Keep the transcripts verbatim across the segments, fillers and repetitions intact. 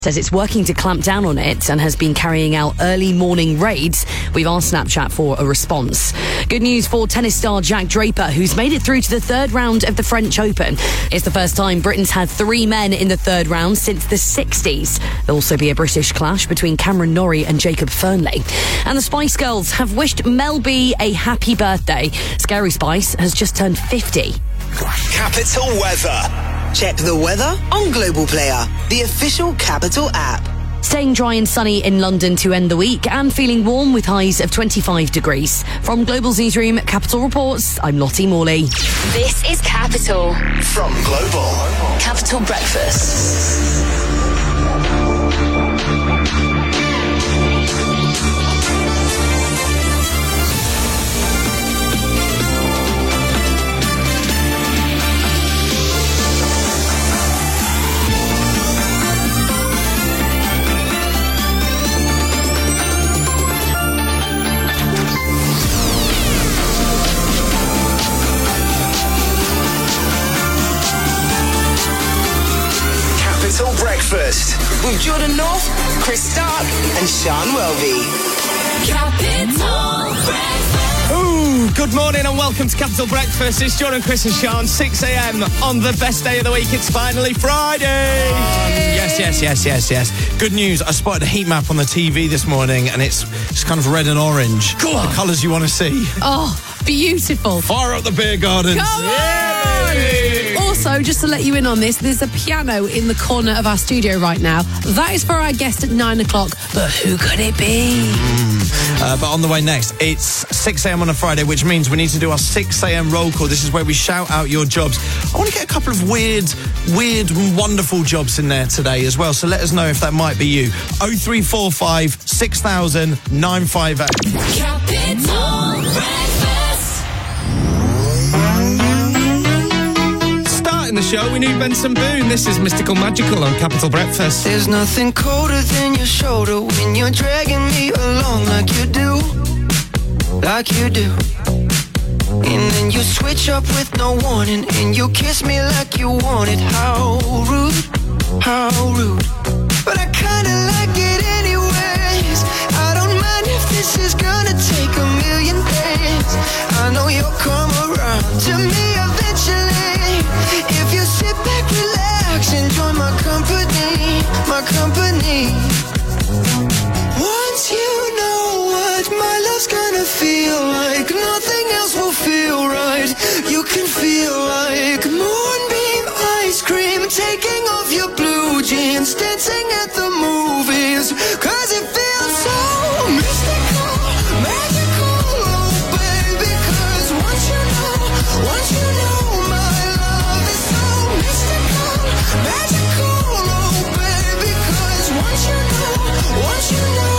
says it's working to clamp down on it and has been carrying out early morning raids. We've asked Snapchat for a response. Good news for tennis star Jack Draper, who's made it through to the third round of the French Open. It's the first time Britain's had three men in the third round since the sixties. There'll also be a British clash between Cameron Norrie and Jacob Fernley. And the Spice Girls have wished Mel B a happy birthday. Scary Spice has just turned fifty. Capital Weather. Check the weather on Global Player, the official Capital app. Staying dry and sunny in London to end the week and feeling warm with highs of twenty-five degrees. From Global's newsroom, Capital Reports, I'm Lottie Morley. This is Capital. From Global. Capital Breakfast. Breakfast with Jordan North, Chris Stark, and Sean Welby. Capital Breakfast. Ooh, good morning and welcome to Capital Breakfast. It's Jordan, Chris, and Sean. six a.m. on the best day of the week. It's finally Friday. Um, yes, yes, yes, yes, yes. Good news. I spotted a heat map on the T V this morning, and it's it's kind of red and orange. Go on. The colours you want to see. Oh, beautiful. Fire up the beer gardens. Come yeah, on. Baby. Also, just to let you in on this, there's a piano in the corner of our studio right now. That is for our guest at nine o'clock, but who could it be? Mm. Uh, but on the way next, it's six a.m. on a Friday, which means we need to do our six a.m. roll call. This is where we shout out your jobs. I want to get a couple of weird, weird, wonderful jobs in there today as well, so let us know if that might be you. oh three four five, six thousand, nine five eight. Capital Breakfast. In the show, we need Benson Boone. This is Mystical Magical on Capital Breakfast. There's nothing colder than your shoulder when you're dragging me along like you do, like you do. And then you switch up with no warning and you kiss me like you want it. How rude, how rude. But I kinda like it anyways. I don't mind if this is gonna take a million days. I know you'll come around to me eventually. If you sit back, relax, enjoy my company, my company. Once you know what my love's gonna feel like, nothing else will feel right. You can feel like moonbeam ice cream, taking off your blue jeans, dancing at the movies, cause it feels so mystical, magical, oh baby, cause once you know, once you know my love is so mystical, magical, oh baby, cause once you know, once you know,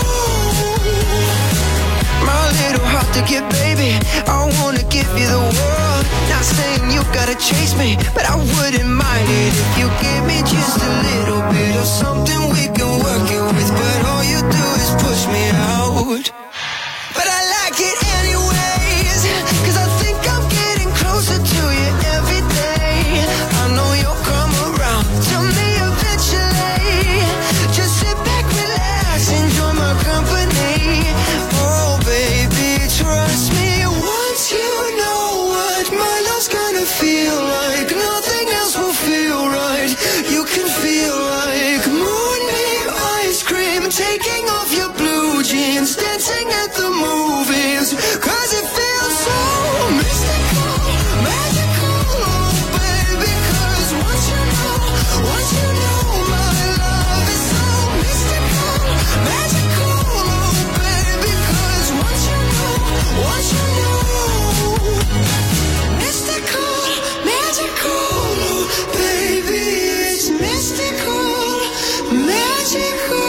my little heart to get, baby, I wanna give you the world. Not saying you gotta chase me, but I wouldn't mind it if you give me just a little bit of something we can work it with. But all you do is push me out. But I like it anyways, cause I think I'm getting closer to you every day. I know you'll come around to me eventually. Just sit back, relax, enjoy my company. Oh baby, trust me, once you know what my love's gonna feel like, nothing else will feel right. You can feel like moonbeam ice cream, taking off your blue jeans, dancing at the movies, cause it feels so mystical, magical, oh baby, cause once you know, once you know my love is so mystical, magical, oh baby, cause once you know, once you know, mystical, magical, oh baby, it's mystical, magical.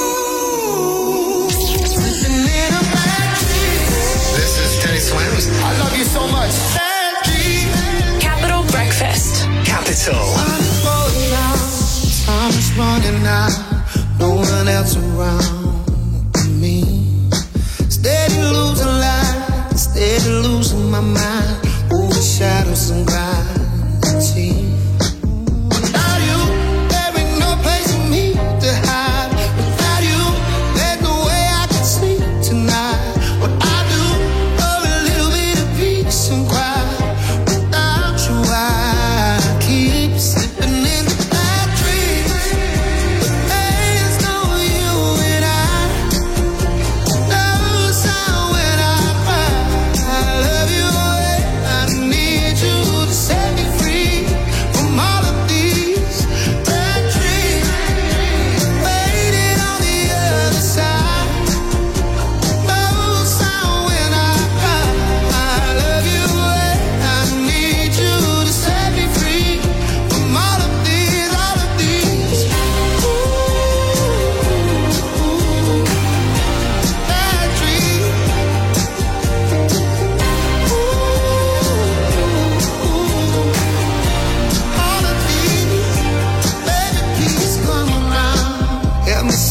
This is Teddy Swims. I love you so much. Capital Breakfast. Capital. I'm falling out, time is running out, no one else around me. Steady losing light, steady losing my mind, over shadows and gravity. Without you, there ain't no place for me to hide.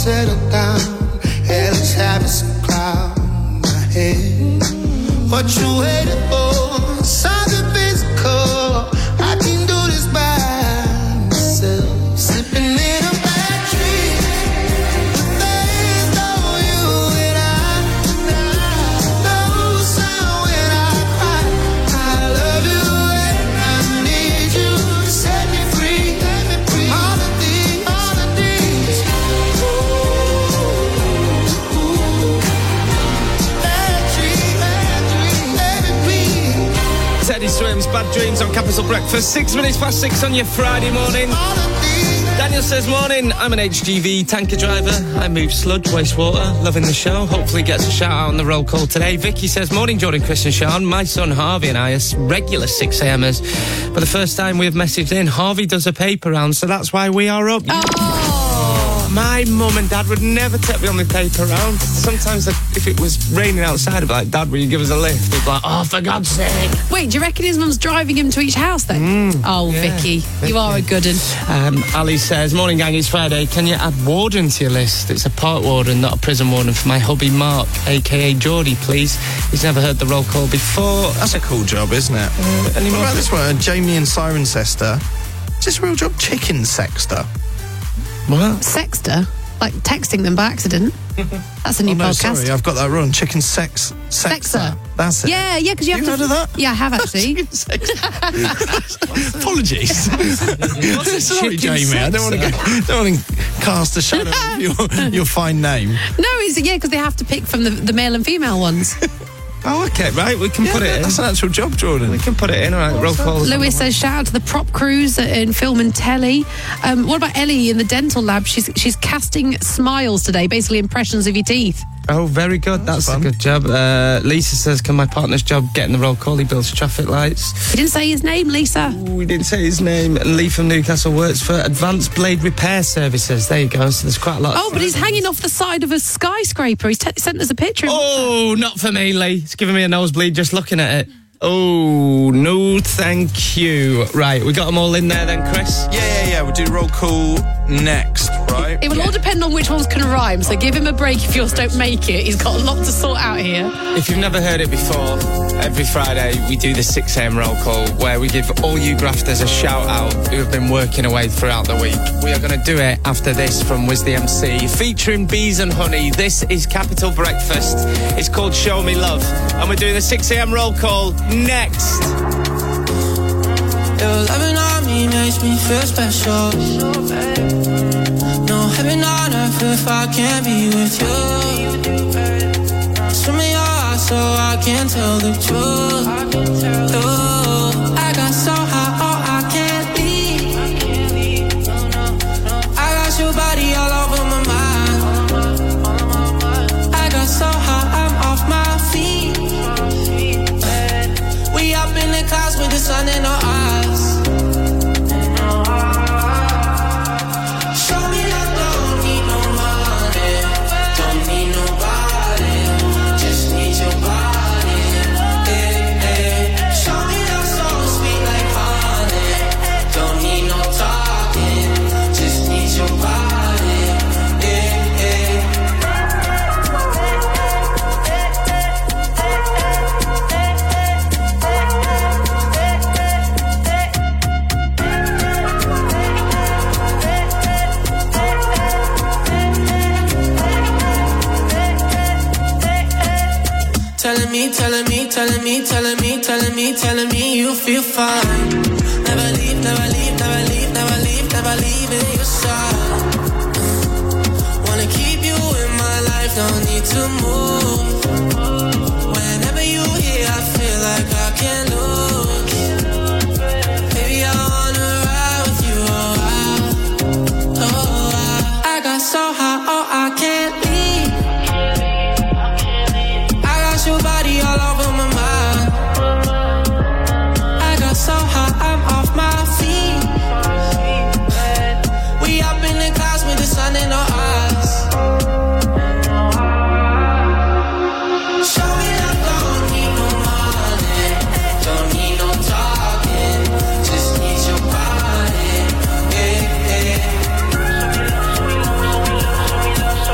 settle down. Hey, let's have some cloud in my head. What you waiting for? Something physical. I can do this by myself. Slipping in a bad dream. But there's no you and I. No sound when I cry. I love you and I need you. Set me free. Let me free. All of these, all of these. Ooh, ooh. Bad dream, bad dream. Let me be. Teddy Swims, Bad Dreams on Capital Breakfast. Six minutes past six on your Friday morning. Daniel says, morning, I'm an H G V tanker driver. I move sludge, wastewater, loving the show. Hopefully gets a shout out on the roll call today. Vicky says, morning, Jordan, Chris and Sean. My son Harvey and I are regular six a.m.ers. For the first time we've messaged in, Harvey does a paper round, so that's why we are up. Oh. My mum and dad would never take me on the paper round. Sometimes if it was raining outside, I'd be like, Dad, will you give us a lift? They'd be like, oh, for God's sake. Wait, do you reckon his mum's driving him to each house then? Mm, oh, yeah, Vicky, Vicky, you are a good un. Um, Ali says, morning gang, it's Friday. Can you add warden to your list? It's a park warden, not a prison warden, for my hubby Mark, a k a. Geordie, please. He's never heard the roll call before. That's a cool job, isn't it? Uh, any what more? about this one? Jamie and Cirencester. Is this a real job? Chicken sexter. What? Sexter? Like texting them by accident? That's a new Oh, no, podcast. sorry, I've got that wrong. Chicken sex... Sexer. That's it. Yeah, yeah, because you have You've to... heard of that? Yeah, I have actually. Chicken sexter. Apologies. Sorry, chicken Jamie. I don't want to sexer? go, don't want to cast a shadow of your, your fine name. No, it's, yeah, because they have to pick from the, the male and female ones. Oh, okay, right, we can Yeah, put it in. that's an actual job, Jordan. We can put it in, all right, roll call. Lewis says, shout out to the prop crews in film and telly. Um, what about Ellie in the dental lab? She's she's casting smiles today, basically impressions of your teeth. Oh, very good. That's, That's a good job. Uh, Lisa says, can my partner's job get in the roll call? He builds traffic lights. He didn't say his name, Lisa. Ooh, we didn't say his name. And Lee from Newcastle works for Advanced Blade Repair Services. There you go. So there's quite a lot. Oh, of but he's hanging off the side of a skyscraper. He's t- sent us a picture. Oh, not for me, Lee. It's giving me a nosebleed just looking at it. Oh, no, thank you. Right, we got them all in there then, Chris? Yeah, yeah, yeah. We'll do roll call next, right? It will all depend on which ones can rhyme, so give him a break if yours don't make it. He's got a lot to sort out here. If you've never heard it before, every Friday we do the six a.m. roll call where we give all you grafters a shout out who have been working away throughout the week. We are going to do it after this from Wiz the M C, featuring Bees and Honey. This is Capital Breakfast. It's called Show Me Love, and we're doing the six a.m. roll call next. Your loving on me makes me feel special. No heaven on earth if I can't be with you. Swim in your eyes so I can tell the truth. Ooh, I got so high, oh, I can't leave. I got your body all over my mind. I got so high, I'm off my feet. We up in the clouds with the sun in our eyes. Show me that don't need no money, don't need nobody, just need your body. Hey, hey. Show me that soul sweet like honey, don't need no talking, just need your body. Hey, hey. Telling me, telling me, telling me, telling me, telling me, telling me you feel fine. Never leave, never leave, never leave, never leave, never leave in your side. Wanna keep you in my life, don't need to move. Whenever you here, I feel like I can't lose. Baby, I wanna ride with you, oh, I, oh, I, I got so high, oh, I can't leave. Your body all over my mind. I got so high, I'm off my feet. We up in the clouds with the sun in our eyes. Show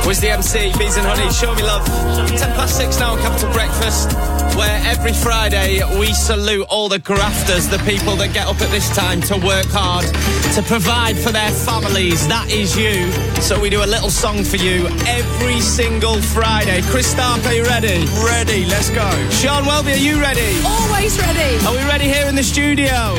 was the M C. Bees and Honey, Show Me Love. Ten past six now on Capital Breakfast, where every Friday we salute all the grafters, the people that get up at this time to work hard, to provide for their families. That is you. So we do a little song for you every single Friday. Chris Stark, are you ready? Ready, let's go. Sean Welby, are you ready? Always ready. Are we ready here in the studio?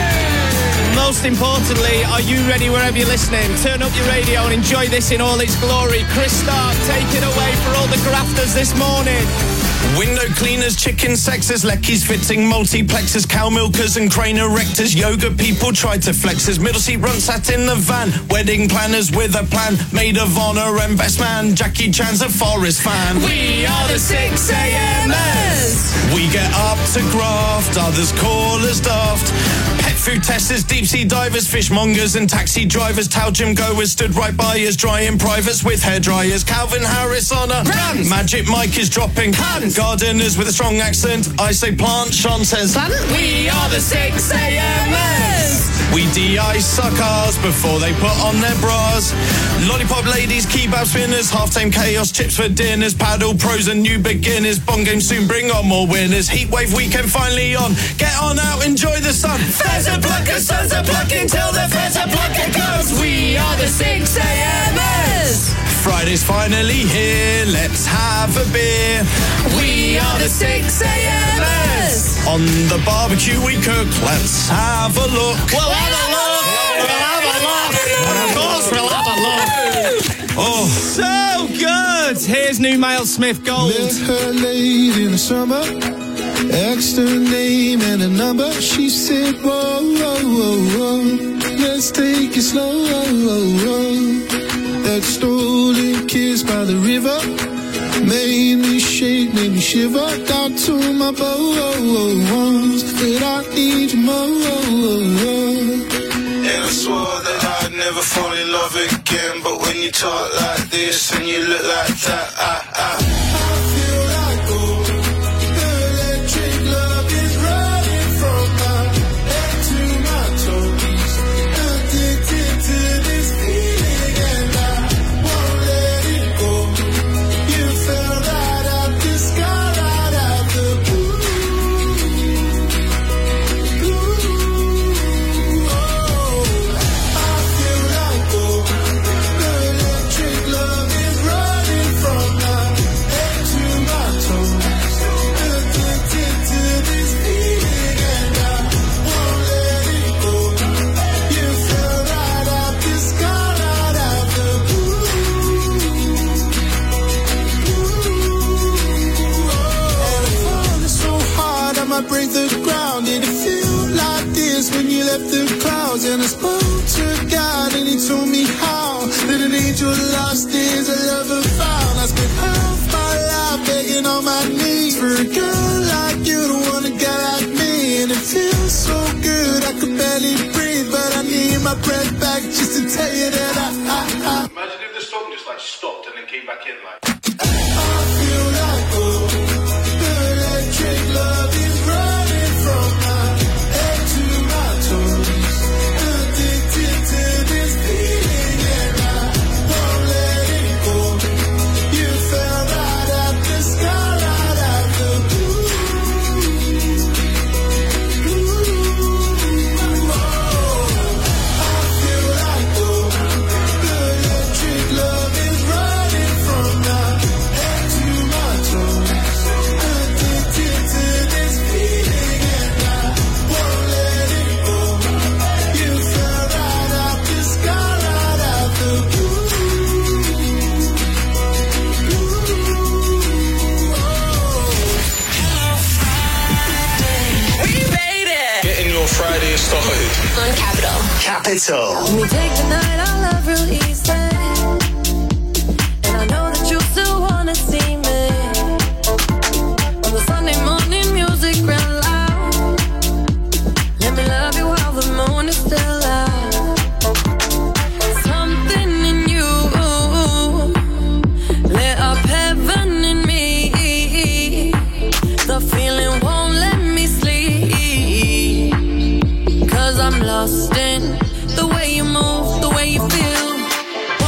Most importantly, are you ready wherever you're listening? Turn up your radio and enjoy this in all its glory. Chris Stark, take it away for all the grafters this morning. Window cleaners, chicken sexers, Leckies fitting, multiplexers, cow milkers and crane erectors, yoga people tried to flex us, middle seat runt sat in the van, wedding planners with a plan, maid of honour and best man, Jackie Chan's a Forest fan. We are the six a.m.ers. We get up to graft, others call us daft. Pet food testers, deep sea divers, fishmongers and taxi drivers, towel gym goers stood right by us, drying privates with hair dryers. Calvin Harris on a Run. Magic Mike is dropping Hunt. Gardeners with a strong accent, I say plant, Sean says plant. We are the six a.m.ers. We de-ice our cars before they put on their bras. Lollipop ladies, kebab spinners, half-time chaos, chips for dinners, paddle pros and new beginners, bong game soon, bring on more winners, heatwave weekend finally on, get on out, enjoy the sun. Fairs are plucker, sons are plucking till the fairs are plucker goes. We are the six a.m.ers. Friday's finally here, let's have a beer. We are the six a.m.ers. On the barbecue we cook, let's have a look. We'll have a look. We'll have a look. Of course we'll have a look. Oh, So good. Here's new Miles Smith Gold. Met her late in the summer, asked her name and a number. She said, whoa, whoa, whoa, whoa, let's take it slow. Whoa, whoa. That stolen kiss by the river made me shake, made me shiver. Got to my bones, said I need you more. And I swore that I'd never fall in love again, but when you talk like this and you look like that, I, I, I feel like gold. The electric love is running from my head to my toes. Addicted to this feeling and I won't let it go. You fell right out the sky, right out the blue. Blue. Oh, I feel like gold. The electric love is running from my head to my toes. Addicted to this feeling and I won't let it go. You fell right out the sky, right out the blue. And I'm falling so hard I might break the ground. Did it feel like this when you left the clouds? And I spoke to God and he told me how that an angel lost is a lover found. I spent half my life begging on my knees for a girl like you to want a guy like me. And it feels so good I could barely breathe, but I need my breath back just to tell you that I, I, I Imagine if the song just like stopped and then came back in like. I feel like gold. The electric love is running from my head to my toes. Addicted to this feeling and I won't let it go. You fell right out the sky, right out the blue. Oh, I feel like gold. The electric love is running from my head to my toes. Addicted to this feeling and I won't let it go. You fell right out the sky, right out the blue. We made it. Getting your Friday started. On Capital. Capital. We take the night I love real easy, and I know that you still wanna see me. On the Sunday morning music real loud. Let me love you while the moon is still out. Something in you lit up heaven in me. The feeling won't let me sleep, 'cause I'm lost in the way you move, the way you feel.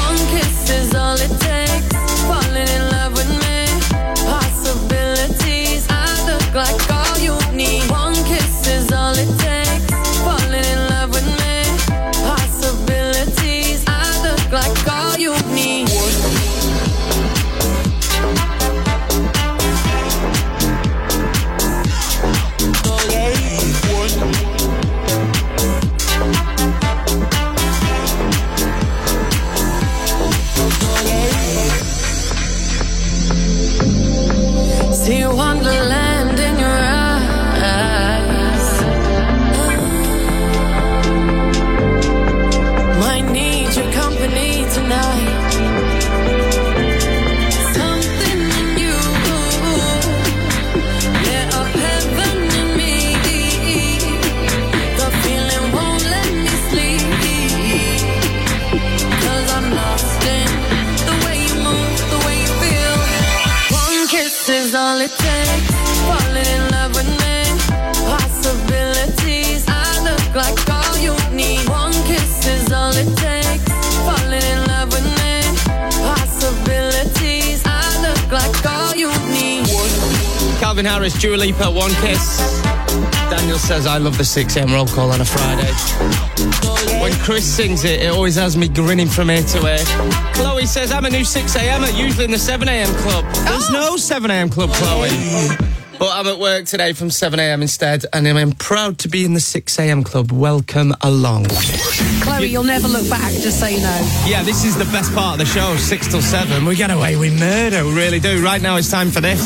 all it takes. Falling in love with me. Possibilities. I look like all you need. One kiss is all it takes. Falling in love with me. Possibilities. I look like all you need. Calvin Harris, Dua Lipa, One Kiss. Daniel says, I love the six a.m. roll call on a Friday. When Chris sings it, it always has me grinning from ear to ear. Chloe says, I'm a new six a.m. usually in the seven a.m. club. There's no seven a.m. club, Chloe. But I'm at work today from seven a.m. instead, and I'm proud to be in the six a.m. club. Welcome along. Chloe, you'll never look back, just so you know. Yeah, this is the best part of the show, six till seven. We get away with murder, we really do. Right now it's time for this.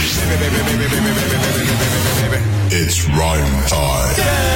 It's rhyme time.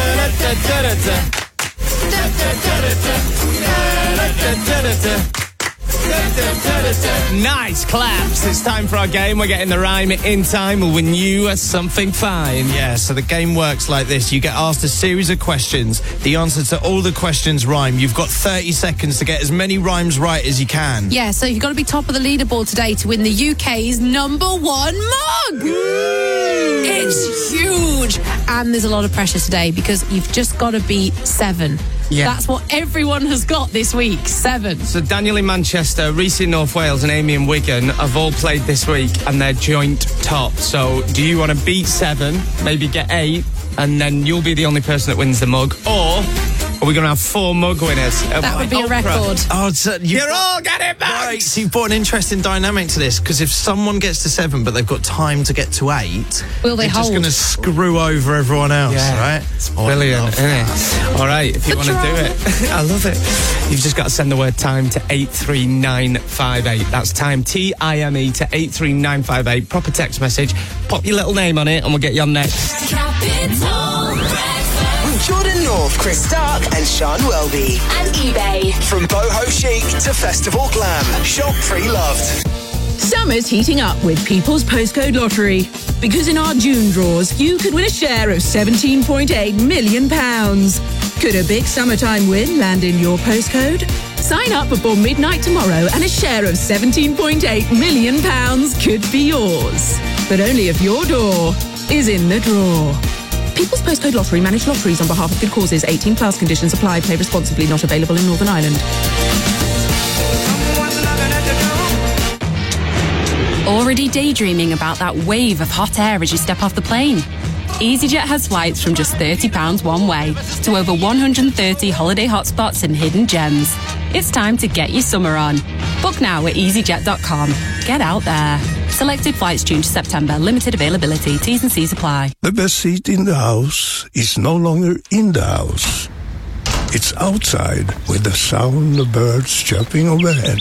Nice claps. It's time for our game. We're getting the rhyme in time. We'll win you something fine. Yeah, so the game works like this. You get asked a series of questions. The answer to all the questions rhyme. You've got thirty seconds to get as many rhymes right as you can. Yeah, so you've got to be top of the leaderboard today to win the U K's number one mug. It's huge. And there's a lot of pressure today because you've just got to beat seven. Yeah. That's what everyone has got this week, seven. So Daniel in Manchester, Reese in North Wales and Amy in Wigan have all played this week and they're joint top. So do you want to beat seven, maybe get eight, and then you'll be the only person that wins the mug? Or are we going to have four mug winners? That would be a record. Oh, so you You're all getting back! Right, so you've brought an interesting dynamic to this, because if someone gets to seven but they've got time to get to eight, Will they they're just hold? going to screw over everyone else, Yeah. right? It's Oh, I brilliant, love isn't it? All right, if you want to do it. I love it. You've just got to send the word time to eight three nine five eight. That's time, T I M E, to eight three nine five eight. Proper text message. Pop your little name on it and we'll get you on next. Capital Breakfast. With Jordan North, Chris Stark and Sean Welby. And eBay. From boho chic to festival glam. Shop pre-loved. Summer's heating up with People's Postcode Lottery. Because in our June draws, you could win a share of seventeen point eight million pounds. Could a big summertime win land in your postcode? Sign up before midnight tomorrow and a share of seventeen point eight million pounds could be yours. But only if your door is in the draw. People's Postcode Lottery manage lotteries on behalf of good causes. eighteen plus conditions apply. Play responsibly. Not available in Northern Ireland. Already daydreaming about that wave of hot air as you step off the plane? EasyJet has flights from just thirty pounds one way to over one hundred thirty holiday hotspots and hidden gems. It's time to get your summer on. Book now at easyjet dot com. Get out there. Selected flights June to September. Limited availability. T's and C's apply. The best seat in the house is no longer in the house. It's outside with the sound of birds chirping overhead.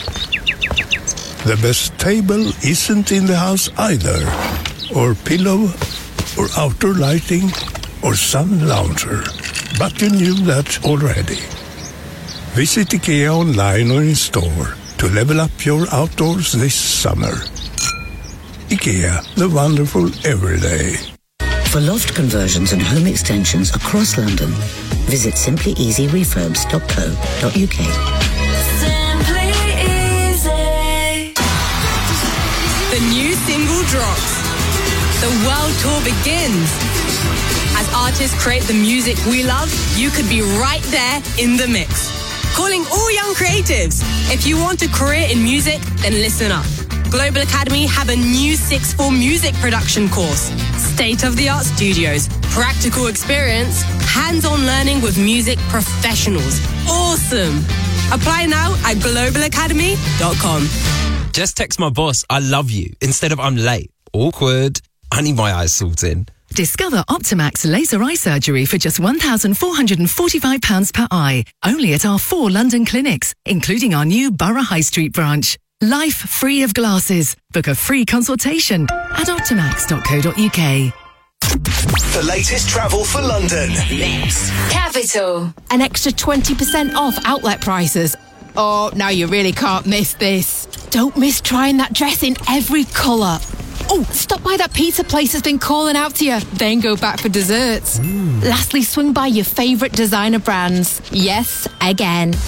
The best table isn't in the house either, or pillow, or outdoor lighting, or sun lounger. But you knew that already. Visit IKEA online or in store to level up your outdoors this summer. IKEA, the wonderful everyday. For loft conversions and home extensions across London, visit simply easy refurbs dot co dot uk. Simply easy. The new single drops. The world tour begins. As artists create the music we love, you could be right there in the mix. Calling all young creatives. If you want a career in music, then listen up. Global Academy have a new sixth form music production course. State-of-the-art studios, practical experience, hands-on learning with music professionals. Awesome! Apply now at global academy dot com. Just text my boss, I love you, instead of I'm late. Awkward. I need my eyes sorting. Discover Optimax laser eye surgery for just one thousand four hundred forty-five pounds per eye. Only at our four London clinics, including our new Borough High Street branch. Life free of glasses. Book a free consultation at optimax dot co dot uk. The latest travel for London. This. Capital. An extra twenty percent off outlet prices. Oh, now you really can't miss this. Don't miss trying that dress in every colour. Oh, stop by that pizza place that's been calling out to you. Then go back for desserts. Mm. Lastly, swing by your favourite designer brands. Yes, again.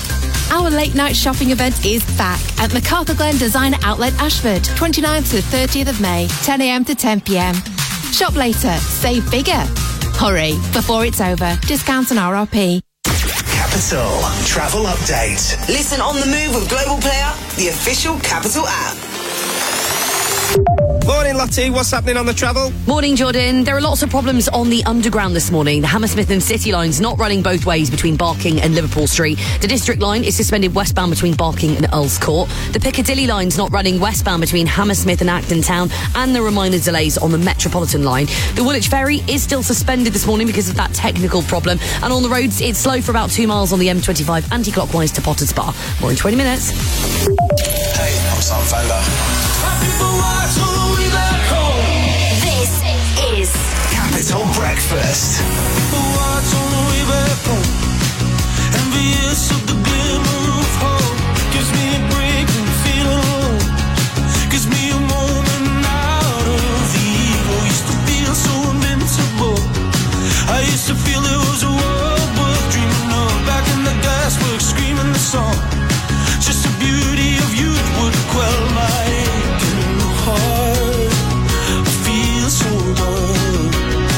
Our late night shopping event is back at MacArthur Glen Designer Outlet Ashford, twenty-ninth to thirtieth of May, ten a m to ten p m. Shop later, save bigger. Hurry, before it's over. Discounts on R R P. Capital Travel Update. Listen on the move with Global Player, the official Capital app. Morning, Lottie. What's happening on the travel? Morning, Jordan. There are lots of problems on the Underground this morning. The Hammersmith and City lines not running both ways between Barking and Liverpool Street. The District line is suspended westbound between Barking and Earls Court. The Piccadilly line's not running westbound between Hammersmith and Acton Town, and there are minor delays on the Metropolitan line. The Woolwich Ferry is still suspended this morning because of that technical problem. And on the roads, it's slow for about two miles on the M twenty-five anti-clockwise to Potter's Bar. More in twenty minutes. Hey, I'm Sam Fender. This is Capital Breakfast. What's on the way back home? Envious of the glimmer of hope. Gives me a break and feel alone. Gives me a moment out of the evil. Used to feel so invincible. I used to feel it was a world worth dreaming of. Back in the gasworks, screaming the song. Just the beauty of youth would quell my aching heart. I feel so good.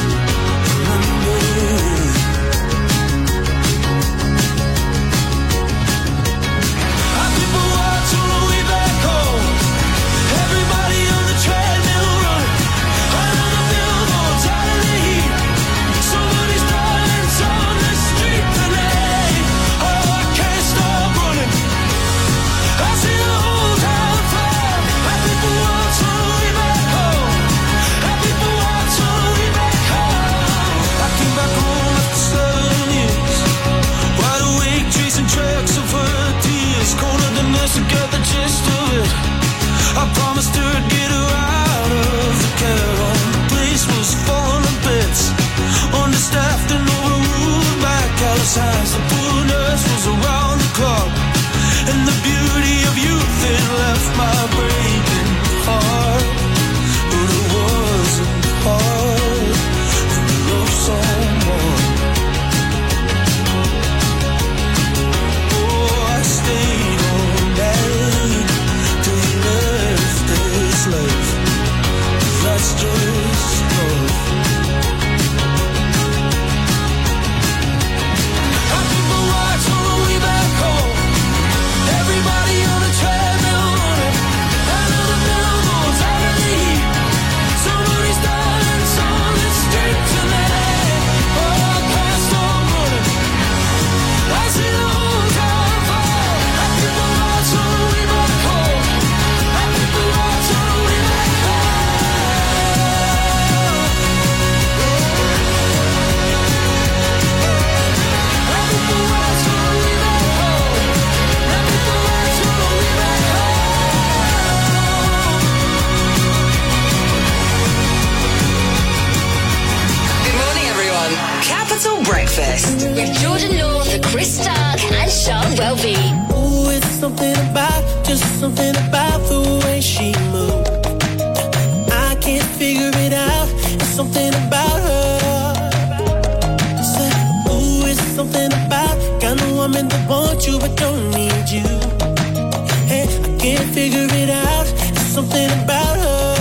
To get the gist of it, I promised her I'd get her out of the caravan. The place was falling to bits, understaffed and overruled by callous hands. The poor nurse was around the clock, and the beauty of youth it left my breaking heart. But it wasn't hard when you love someone. Oh, I stayed that's just love. Our people watch on the way back home. Everybody on the treadmill running. Another billboard's out of the heat. Somebody's dying on the street tonight. Oh, I can't stop running. I see the whole town fall. Our people watch on the way back home. Our people watch on the way back home. Capital Breakfast with Jordan North, Chris Stark, and Sean Welby. Ooh, it's something about, just something about the way she moves. I can't figure it out. It's something about her. Say, ooh, it's something about kind of woman that wants you but don't need you. Hey, I can't figure it out. It's something about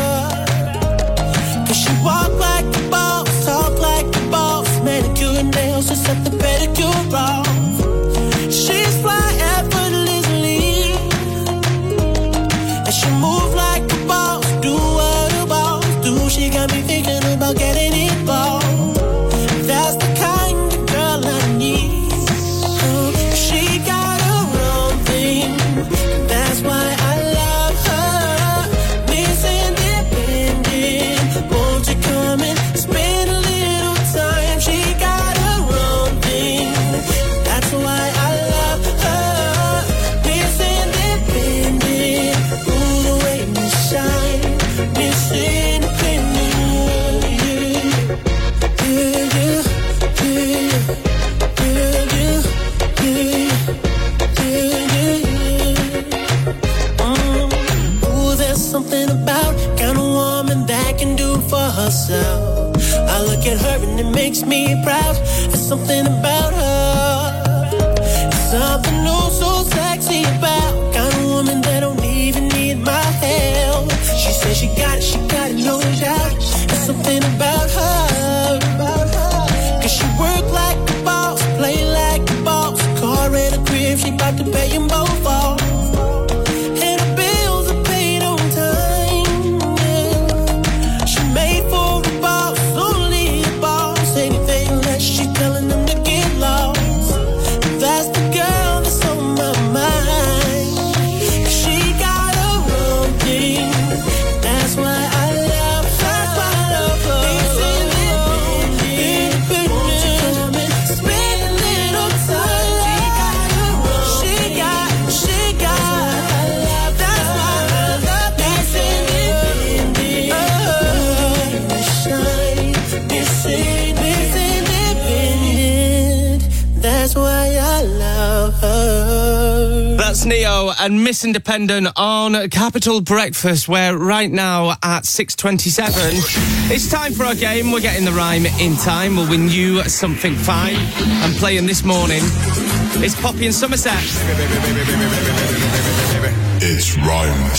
her. Cause she walk like a boss, talk like a boss. Manicure and nails to set the pedicure off. She's fly effortlessly, and she move like a boss. Do what a boss do. She got me thinking about getting involved. That's the kind of girl I need. She got her own thing. That's why I love her. Miss Independent, won't you come and spend a little time? She got her own thing. That's why I love her. Miss Independent, ooh, the way you shine. Miss Independent, yeah, yeah, yeah, yeah, yeah, yeah, yeah. Mm. Ooh, there's something about kind of woman that can do for herself. I look at her and it makes me proud. There's something about her. It's Something oh so sexy about kind of woman that don't even need my help. She says she got it, she got it, no doubt. There's something about her, about her. Cause she work like a boss, play like a boss. Car and a crib, she about to pay them both off. And her bills are paid on time, yeah. She made for a boss, only a boss. Anything less, she telling them to get lost. That's the girl that's on my mind. She got a wrong thing. That's why I love her. That's why I love her. Independent. Spend a little time. She got a wrong. She got, she got. That's why I love this independent. Oh, shine. This independent. That's why I love her. That's Neo and Miss Independent on Capital Breakfast, where right now at six twenty-seven, it's time for our game. We're getting the rhyme in time. We'll win you something fine. And playing this morning, it's Poppy in Somerset. It's rhyme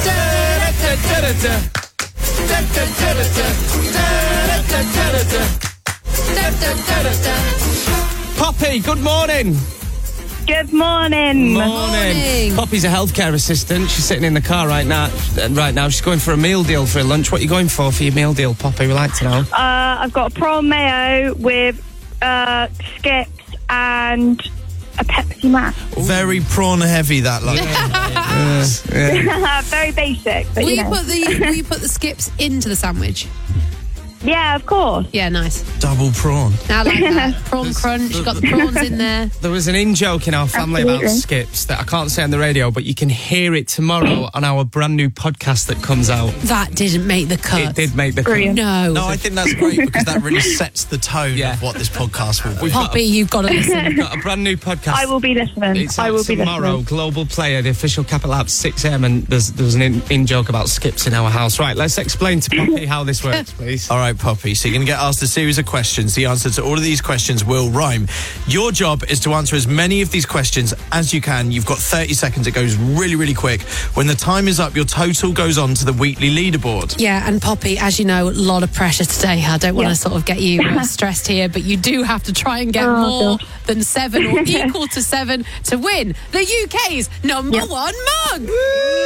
time. Poppy, good morning. Good morning. Morning. Poppy's a healthcare assistant. She's sitting in the car right now. Right now, she's going for a meal deal for her lunch. What are you going for for your meal deal, Poppy? We'd like to know. Uh, I've got a prawn mayo with uh, skips and a Pepsi Max. Very prawn heavy, that like. yeah, yeah. Very basic. But Will you you know. put the Will you put the skips into the sandwich? Yeah, of course. Yeah, nice. Double prawn. I like that. Prawn crunch. Got the prawns in there. There was an in-joke in our family Absolutely. about skips that I can't say on the radio, but you can hear it tomorrow on our brand new podcast that comes out. That didn't make the cut. It did make the cut. No. No, I think that's great because that really sets the tone Yeah. of what this podcast will be. Poppy, you've got to listen. We've got a brand new podcast. I will be listening. It's I out will be tomorrow. listening. Global Player, the official Capital App, six a.m. and there's there's an in, in joke about skips in our house. Right, let's explain to Poppy how this works, please. All right, Poppy. So you're going to get asked a series of questions. The answer to all of these questions will rhyme. Your job is to answer as many of these questions as you can. You've got thirty seconds. It goes really, really quick. When the time is up, your total goes on to the weekly leaderboard. Yeah, and Poppy, as you know, a lot of pressure today. I don't want to Yeah. sort of get you uh, stressed here, but you do have to try and get Oh, more God. than seven or equal to seven to win the U K's number Yep. one mug. Woo!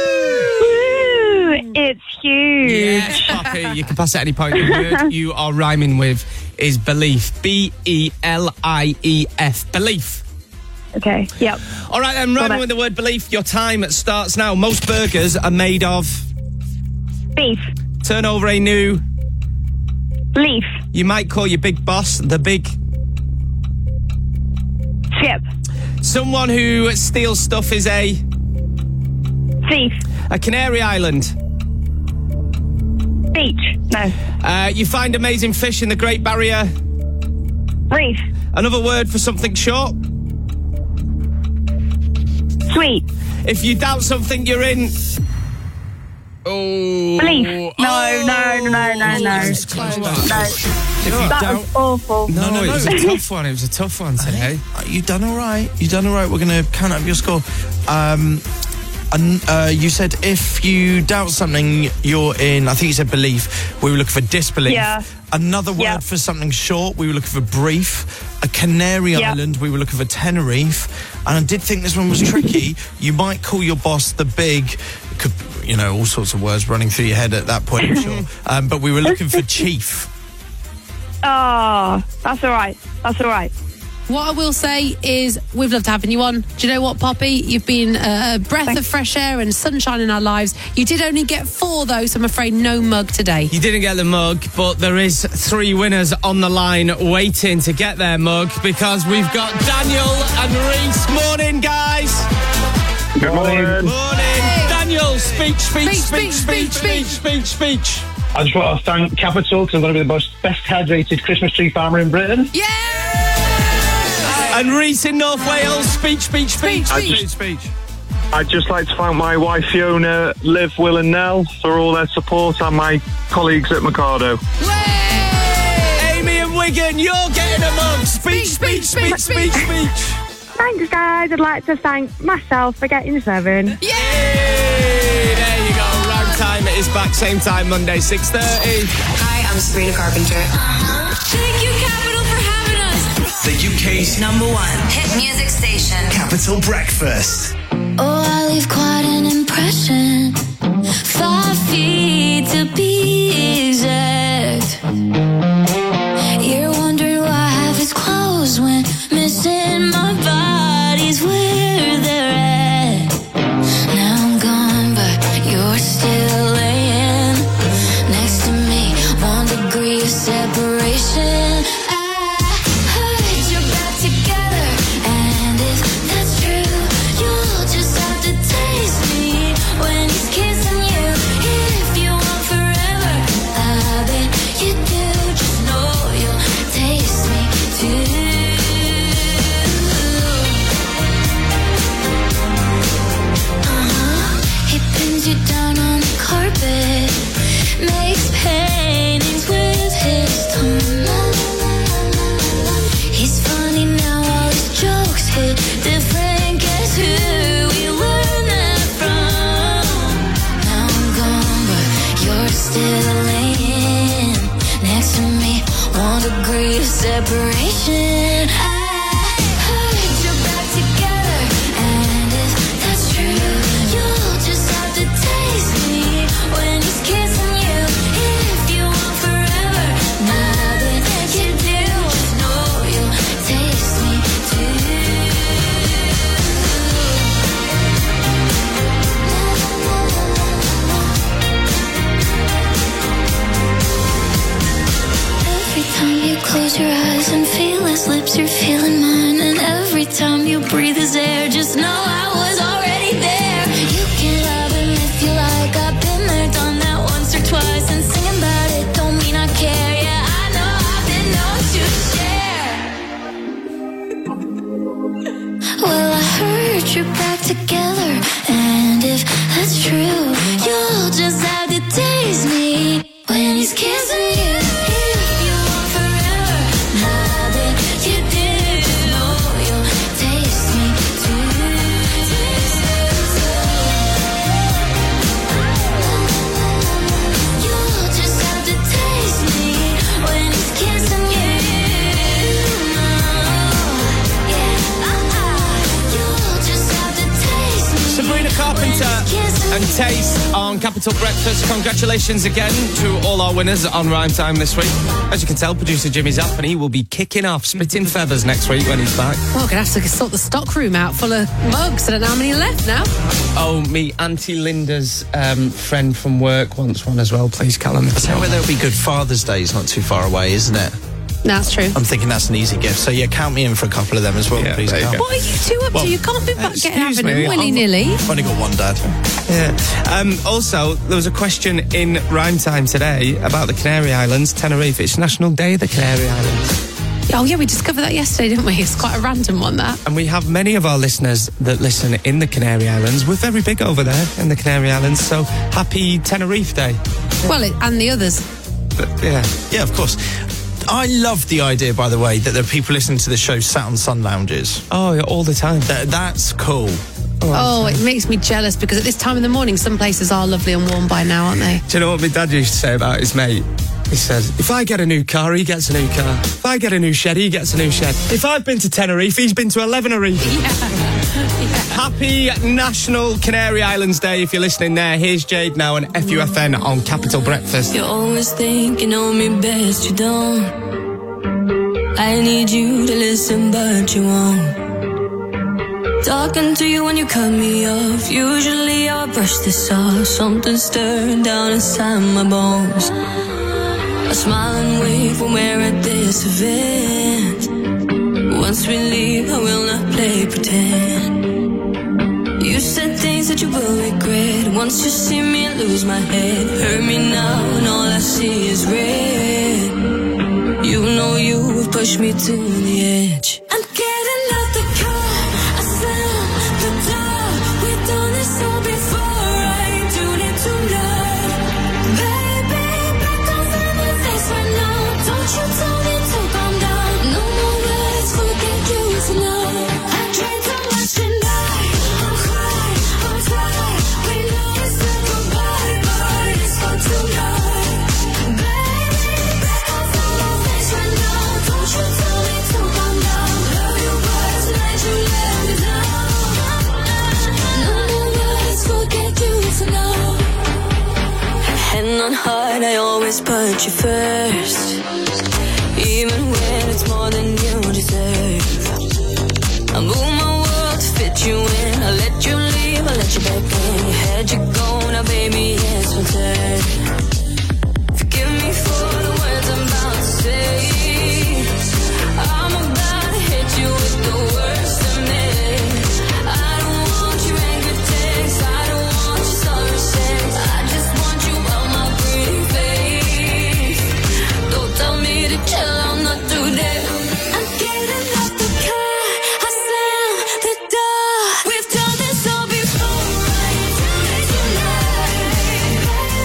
It's huge. Yes, Poppy, you can pass at any point. The word you are rhyming with is belief. B E L I E F. Belief. Okay, yep. All right, then, Got rhyming it. with the word belief. Your time starts now. Most burgers are made of... Beef. Turn over a new... Leaf. You might call your big boss the big... Skip. Someone who steals stuff is a... Thief. A Canary Island. Beach. No. Uh, you find amazing fish in the Great Barrier... Reef. Another word for something short. Sweet. If you doubt something, you're in... Oh... Belief. No, no, no, no, no, no. It's close. No. If you That doubt... was awful. No, No, no, it no. was a tough one. It was a tough one today. Uh, You've done all right. You've done all right. We're going to count up your score. Um, and, uh, you said if you doubt something, you're in, I think you said belief. We were looking for disbelief. Yeah. Another word Yeah. for something short, we were looking for brief. A Canary Yeah. Island, we were looking for Tenerife. And I did think this one was tricky. You might call your boss the big... Could, you know, all sorts of words running through your head at that point, I'm sure. Um, but we were looking for chief. Oh, that's all right. That's all right. What I will say is we've loved having you on. Do you know what, Poppy? You've been a breath of fresh air and sunshine in our lives. You did only get four, though, so I'm afraid no mug today. You didn't get the mug, but there is three winners on the line waiting to get their mug because we've got Daniel and Reese. Morning, guys. Good morning. Morning. Daniel, speech, speech, speech, speech, speech, speech, speech. I just want to thank Capital because I'm going to be the most best hydrated Christmas tree farmer in Britain. Yeah! And Reese in North Wales, speech, speech, speech, I speech, just- speech. I'd just like to thank my wife Fiona, Liv, Will and Nell for all their support and my colleagues at Mercado. Amy and Wigan, you're getting a mug. Speech, speech, speech, speech, speech. Thanks, guys. I'd like to thank myself for getting seven. Yay! There you go. Rhyme time is back. Same time, Monday, six thirty. Hi, I'm Sabrina Carpenter. Uh-huh. Thank you, Capital, for having us. The U K's number one hit music station. Capital Breakfast. Oh, I leave quite an impression. Five feet to be exact. You're wondering why I have his clothes when missing my body's where they're at. Now I'm gone, but you're still laying next to me. One degree of separation. I heard you're back together, and if that's true, you'll just have to taste me when he's kissing you. If you want forever, I bet you do. Just know you'll taste me too. Uh-huh. He pins you down on the carpet, makes paintings with his tongue. He's funny now, all his jokes hit different. Guess who we learned that from? Now I'm gone, but you're still laying next to me. One degree of separation. I heard you're back together, and if that's true, you'll just have to taste me when he's kissing you. If you want forever, I bet you do. Just know you'll taste me too. Every time you close your eyes and feel his lips, you're feeling mine. And every time you breathe his air, just know I was already there. You can love him if you like. I've been there, done that once or twice. And singing about it don't mean I care. Yeah, I know I've been known to share. Well, I heard you're back together, and if that's true, you'll just have to taste me when he's kissing you. If you want forever, I bet you do. Know you'll taste me too. You'll just have to taste me when he's kissing you. Yeah, uh-uh. You'll just have to taste me. Sabrina Carpenter and Taste on Capital Breakfast. Congratulations again to all our winners on Rhyme Time this week. As you can tell, producer Jimmy's up and he will be kicking off, spitting feathers next week when he's back. Well, we're going to have to sort the stock room out full of mugs. I don't know how many left now. Oh, me Auntie Linda's um, friend from work wants one as well, please, Callum. So where there'll be good Father's Day is not too far away, isn't it? No, that's true. I'm thinking that's an easy gift. So yeah, count me in for a couple of them as well, Yeah, please. there you Carl. go. What are you two up Well, to? You can't be back getting excuse having me, them willy-nilly. I've only got one dad. Yeah. Um, also, there was a question in Rhyme Time today about the Canary Islands, Tenerife. It's National Day of the Canary Islands. Oh, yeah, we discovered that yesterday, didn't we? It's quite a random one, that. And we have many of our listeners that listen in the Canary Islands. We're very big over there in the Canary Islands, so happy Tenerife Day. Well, it, and the others. But, yeah. Yeah, of course. I love the idea, by the way, that there are people listening to the show sat on sun lounges. Oh, yeah, all the time. That, that's cool. Oh, it makes me jealous because at this time in the morning, some places are lovely and warm by now, aren't they? Do you know what my dad used to say about his mate? He says, if I get a new car, he gets a new car. If I get a new shed, he gets a new shed. If I've been to Tenerife, he's been to Elevenerife. Yeah. yeah. Happy National Canary Islands Day if you're listening there. Here's Jade now and F U F N on Capital Breakfast. You always think you know me best, you don't. I need you to listen, but you won't. Talking to you when you cut me off. Usually I brush this off. Something stirring down inside my bones. I smile and wave when we're at this event. Once we leave, I will not play pretend. You said things that you will regret. Once you see me, I lose my head. Hurt me now, and all I see is red. You know you have pushed me to the edge. I'm getting out the car, I slam the door. We've done this all before, I ain't doing it tonight. Baby, back on my face right now. Don't you tell me to calm down. No more words, forget you tonight. I on hard, I always put you first. Even when it's more than you deserve. I move my world to fit you in. I let you leave, I let you back in. You had you go, now baby, it's my turn. Forgive me for the words I'm about to say. I'm about to hit you with the worst of me. I don't want your anger text, I don't want your sorry sex. I just want you on my pretty face. Don't tell me to chill, I'm not too dead. I'm getting out the car, I slam the door. We've done this all before, right? Tell me tonight.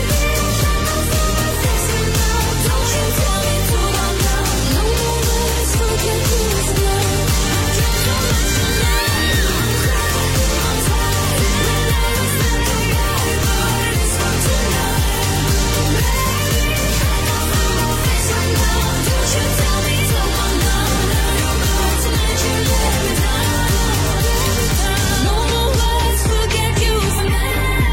Don't you tell me to run down. No more words, forget you is love. Just so much tonight. I'm crying, I'm tired. My life is not the right, but it's for tonight. Baby, I know I'm a face right now. Don't you tell me to run down. I'm going to let you let me down. No more words, forget you for now.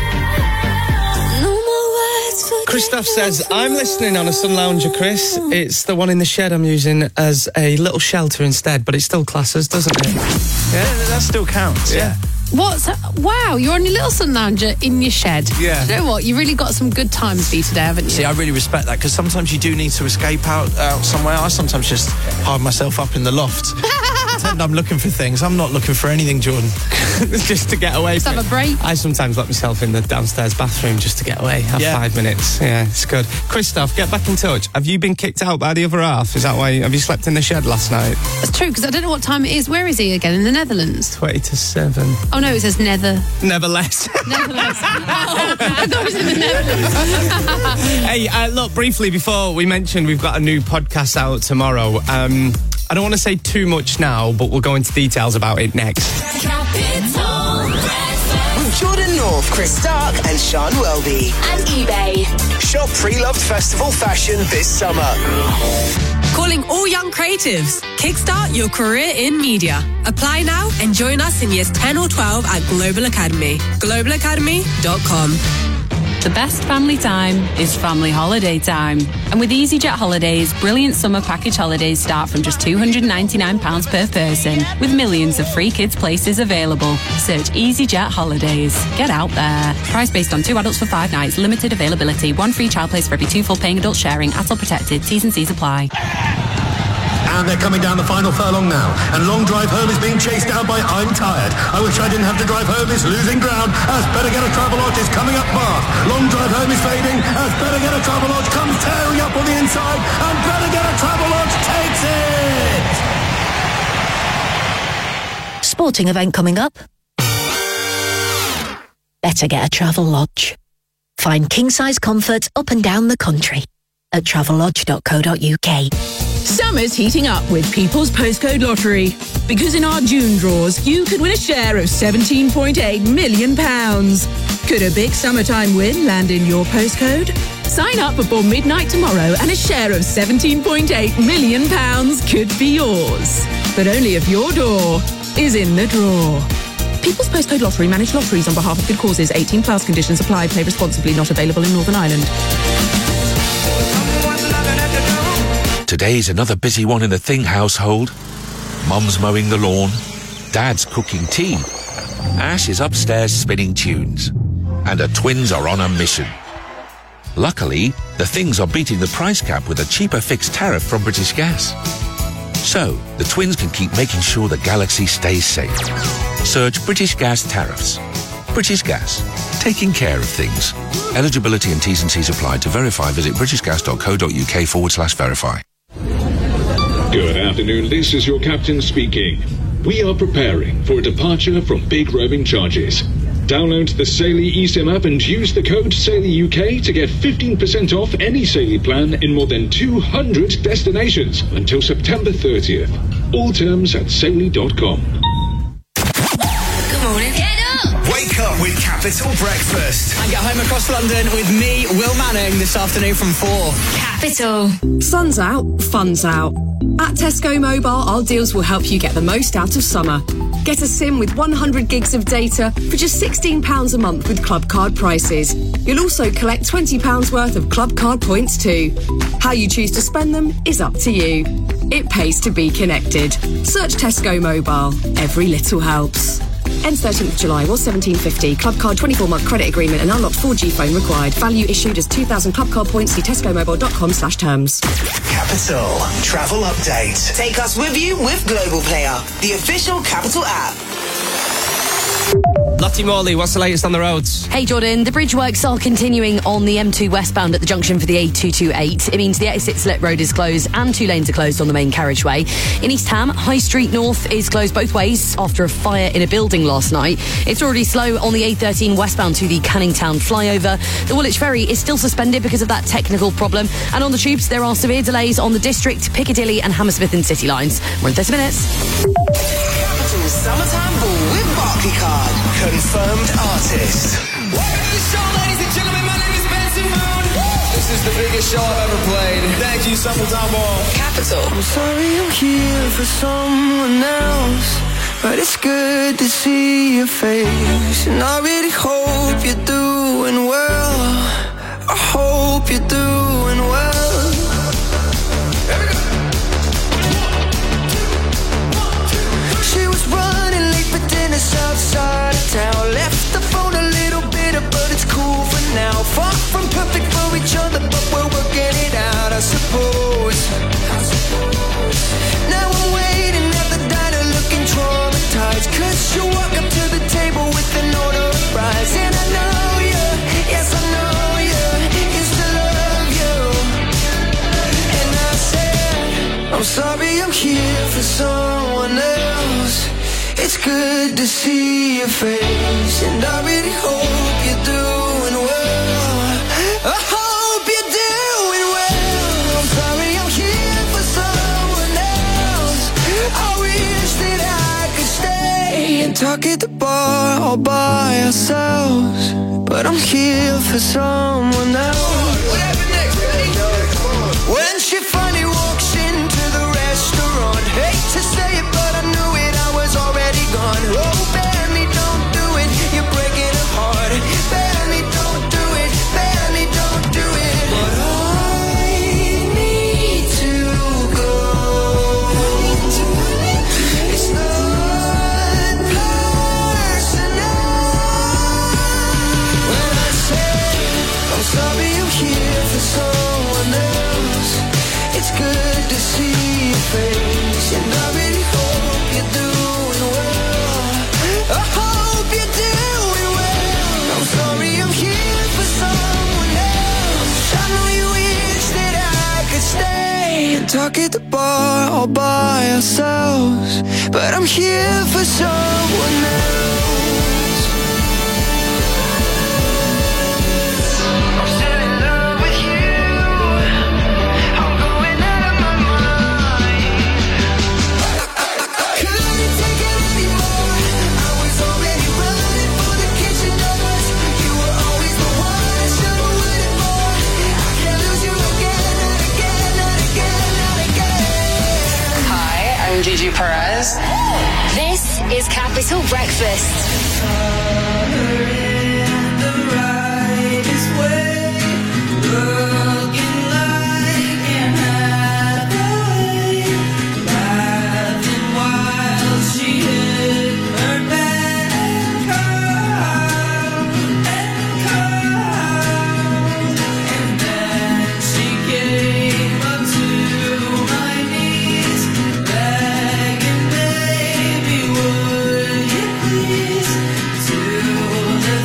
No more words, forget Christoph says, I'm listening on a Sun Lounger, Chris. It's the one in the shed I'm using as a little shelter instead, but it still classes, doesn't it? Yeah, that still counts, yeah. What's wow? You're on your little sun lounger in your shed. Yeah. Do you know what? You really got some good times for you today, haven't you? See, I really respect that because sometimes you do need to escape out, out somewhere. I sometimes just hide myself up in the loft. Pretend I'm looking for things. I'm not looking for anything, Jordan. Just to get away. Just have a break. I sometimes lock myself in the downstairs bathroom just to get away. Have Yeah. five minutes. Yeah, it's good. Christoph, get back in touch. Have you been kicked out by the other half? Is that why? Have you slept in the shed last night? It's true because I don't know what time it is. Where is he again? In the Netherlands? Twenty to seven. Oh no, it says Nether. Never less. Netherlands. Oh, I thought it was in the Netherlands. Hey, uh, look, briefly before we mentioned we've got a new podcast out tomorrow. Um, I don't want to say too much now, but we'll go into details about it next. Capital With Jordan North, Chris Stark, and Sean Welby. And eBay. Shop pre-loved festival fashion this summer. Calling all young creatives. Kickstart your career in media. Apply now and join us in years ten or twelve at Global Academy. global academy dot com. The best family time is family holiday time. And with EasyJet Holidays, brilliant summer package holidays start from just two hundred ninety-nine pounds per person, with millions of free kids places available. Search EasyJet Holidays. Get out there. Price based on two adults for five nights, limited availability, one free child place for every two full paying adults sharing, A T L protected, T's and C's apply. And they're coming down the final furlong now. And Long Drive Home is being chased down by I'm Tired. I wish I didn't have to drive home. It's losing ground as Better Get a Travelodge is coming up fast. Long Drive Home is fading as Better Get a Travelodge comes tearing up on the inside. And Better Get a Travelodge takes it! Sporting event coming up? Better Get a Travelodge. Find king-size comfort up and down the country at travelodge dot co dot uk. Summer's heating up with People's Postcode Lottery. Because in our June draws, you could win a share of seventeen point eight million pounds. Could a big summertime win land in your postcode? Sign up before midnight tomorrow and a share of seventeen point eight million pounds could be yours. But only if your door is in the draw. People's Postcode Lottery manage lotteries on behalf of good causes. eighteen plus conditions apply. Play responsibly. Not available in Northern Ireland. Today's another busy one in the Thing household. Mum's mowing the lawn, Dad's cooking tea, Ash is upstairs spinning tunes, and her twins are on a mission. Luckily, the Things are beating the price cap with a cheaper fixed tariff from British Gas. So, the twins can keep making sure the galaxy stays safe. Search British Gas tariffs. British Gas, taking care of things. Eligibility and T's and C's apply. To verify, visit britishgas.co.uk forward slash verify. Good afternoon, this is your captain speaking. We are preparing for a departure from big roaming charges. Download the Saily eSIM app and use the code SAILYUK to get fifteen percent off any Saily plan in more than two hundred destinations until September thirtieth. All terms at saily dot com. Good morning. Get up! Wake Wake up with Capital Breakfast. And get home across London with me, Will Manning, this afternoon from four. Capital. Sun's out, fun's out. At Tesco Mobile, our deals will help you get the most out of summer. Get a SIM with one hundred gigs of data for just sixteen pounds a month with Club Card prices. You'll also collect twenty pounds worth of Club Card points too. How you choose to spend them is up to you. It pays to be connected. Search Tesco Mobile. Every little helps. Ends thirteenth of July, was seventeen fifty. Club Card twenty-four month credit agreement and unlocked four G phone required. Value issued as two thousand Club Card points. See tescomobile.com slash terms. Capital Travel Update. Take us with you with Global Player, the official Capital app. Lottie Morley, what's the latest on the roads? Hey Jordan, the bridge works are continuing on the M two westbound at the junction for the A two twenty-eight. It means the exit Slip Road is closed and two lanes are closed on the main carriageway. In East Ham, High Street North is closed both ways after a fire in a building last night. It's already slow on the A thirteen westbound to the Canning Town flyover. The Woolwich Ferry is still suspended because of that technical problem. And on the tubes, there are severe delays on the District, Piccadilly and Hammersmith and City lines. We're in thirty minutes. Capital Summertime Ball with Barclaycard. Confirmed artist. Welcome to the show, ladies and gentlemen. My name is Benson Moon. This is the biggest show I've ever played. Thank you, Summertime Ball. Capital. I'm sorry I'm here for someone else, but it's good to see your face. And I really hope you're doing well. I hope you're doing well. She was running late for dinner outside of town. Left the phone a little bitter, but it's cool for now. Far from perfect for each other, but we're working it out, I suppose. Now I'm waiting at the diner looking traumatized, cause you walk up to the table with an order of fries. And I know you, yes I know you, used to love you. And I said, I'm sorry I'm here for someone else. It's good to see your face, and I really hope you're doing well. I hope you're doing well. I'm sorry I'm here for someone else. I wish that I could stay and talk at the bar all by ourselves, but I'm here for someone else. When she finally walks into the restaurant, hate to say it, but I knew it, I was already gone. Oh, Benny, don't do it, you're breaking her heart. Benny, don't do it, Benny, don't do it. But I need to go. It's not personal. When I say I'm sorry I'm here for someone else, it's good to see your face, and I really hope you're doing well. I hope you're doing well. I'm sorry I'm here for someone else. I know you wish that I could stay and talk at the bar all by ourselves, but I'm here for someone else. I'm still in love with you. I'm going out of my mind. Couldn't take it anymore. I was already running for the kitchen doors. You were always the one I should have waited for. I can't lose you again, not again, not again, not again. Hi, I'm Gigi Perez. This is Capital Breakfast. Baby, would you please do the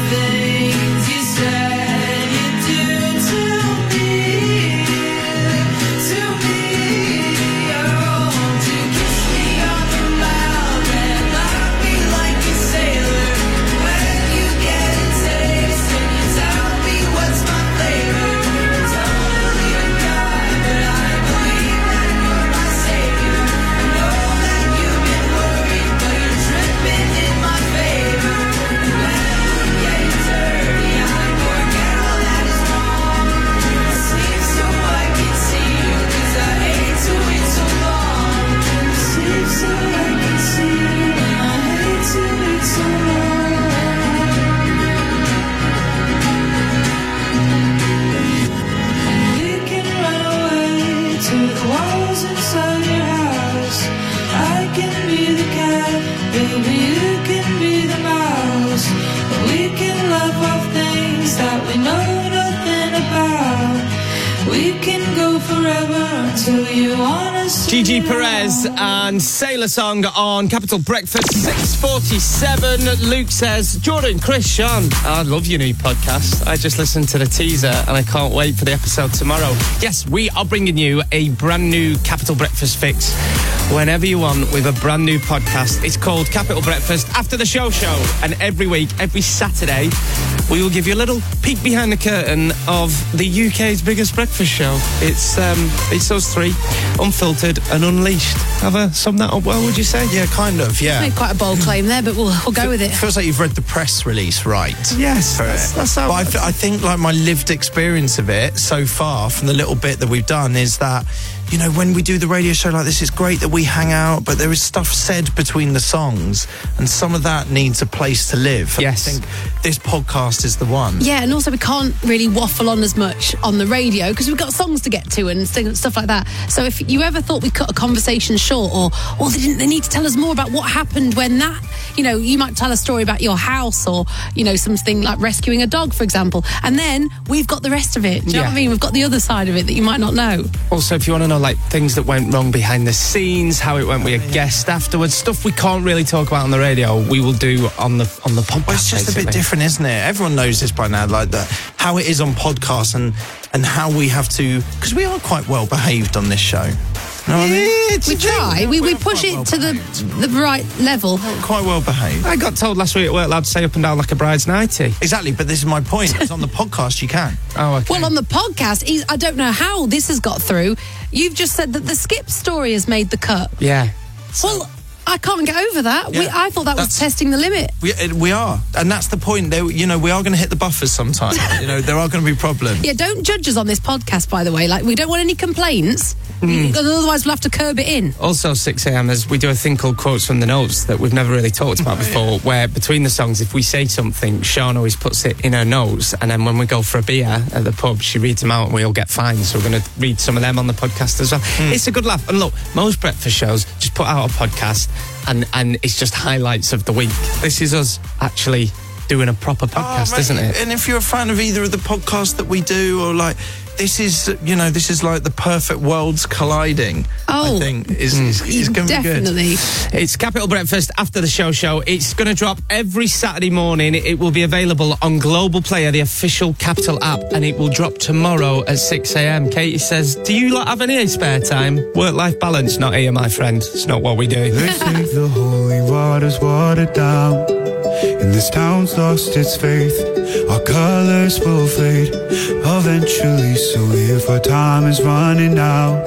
We can go forever until you wanna see. Gigi Perez and Sailor Song on Capital Breakfast, six forty-seven. Luke says, Jordan, Chris, Sean, I love your new podcast. I just listened to the teaser and I can't wait for the episode tomorrow. Yes, we are bringing you a brand new Capital Breakfast fix whenever you want with a brand new podcast. It's called Capital Breakfast After the Show Show. And every week, every Saturday, we will give you a little peek behind the curtain of the U K's biggest breakfast show. It's um, it's us three, unfiltered and unleashed. Have I summed that up well, would you say? Yeah, kind of, yeah. Made quite a bold claim there, but we'll, we'll go with it. It feels like you've read the press release right. Yes, that's, that's how... But I, th- I think, like, my lived experience of it so far, from the little bit that we've done, is that, you know, when we do the radio show like this, it's great that we hang out, but there is stuff said between the songs, and some of that needs a place to live. And yes. I think this podcast is the one. Yeah, and also we can't really waffle on as much on the radio because we've got songs to get to and stuff like that. So if you ever thought we cut a conversation short, or, or they didn't, they need to tell us more about what happened when that, you know, you might tell a story about your house, or, you know, something like rescuing a dog, for example, and then we've got the rest of it. Do you yeah. know what I mean? We've got the other side of it that you might not know. Also, if you want to know, like, things that went wrong behind the scenes, how it went with a guest afterwards, stuff we can't really talk about on the radio, we will do on the on the podcast. Well, it's just basically. a bit different, isn't it? Everyone knows this by now, like that, how it is on podcasts, and and how we have to, because we are quite well behaved on this show. You know what I mean? We try. We, we push it well to the the right level. Quite well behaved. I got told last week at work allowed to say up and down like a bride's nightie. Exactly, but this is my point. It's on the podcast, you can. Oh, okay. Well, on the podcast, he's, I don't know how this has got through. You've just said that the Skip story has made the cut. Yeah. Well, I can't get over that. Yeah, we, I thought that was testing the limit. We, we are, and that's the point. They, you know, we are going to hit the buffers sometimes. You know, there are going to be problems. Yeah, don't judge us on this podcast, by the way. Like, we don't want any complaints, mm. because otherwise we'll have to curb it in. Also, six a.m. as we do a thing called Quotes from the Notes that we've never really talked about before, where between the songs, if we say something, Sean always puts it in her notes, and then when we go for a beer at the pub, she reads them out and we all get fines. So we're going to read some of them on the podcast as well. Mm. It's a good laugh. And look, most breakfast shows just put out a podcast, and, and it's just highlights of the week. This is us actually doing a proper podcast, oh, isn't it? And if you're a fan of either of the podcasts that we do, or like, this is, you know, this is like the perfect worlds colliding. Oh, I think is, mm. is, is going to be good. Definitely. It's Capital Breakfast After the Show Show. It's going to drop every Saturday morning. It will be available on Global Player, the official Capital app, and it will drop tomorrow at six a.m. Katie says, do you lot have any spare time? Work-life balance, not here, my friend. It's not what we do. They say the holy water's watered down, and this town's lost its faith. Our colours will fade eventually, so if our time is running out,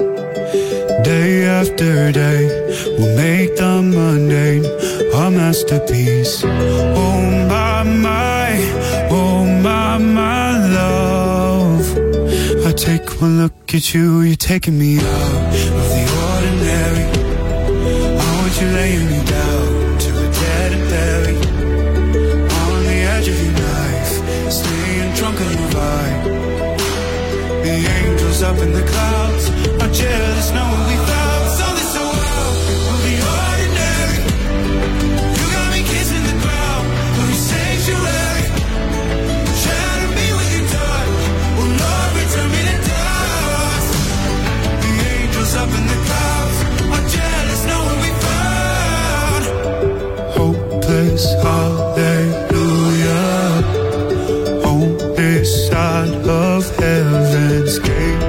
day after day, we'll make the mundane our masterpiece. Oh my, my, oh my, my love, I take one look at you, you're taking me out of the ordinary. I want you laying me down to a dead and buried, on the edge of your knife, staying drunk on your vibe. The angels up in the clouds are jealous knowing we found something so out of the ordinary. You got me kissing the ground of your sanctuary, shatter me with your touch. Oh Lord, return me to dust. The angels up in the clouds are jealous knowing we found hopeless hallelujah on this side of heaven's gate.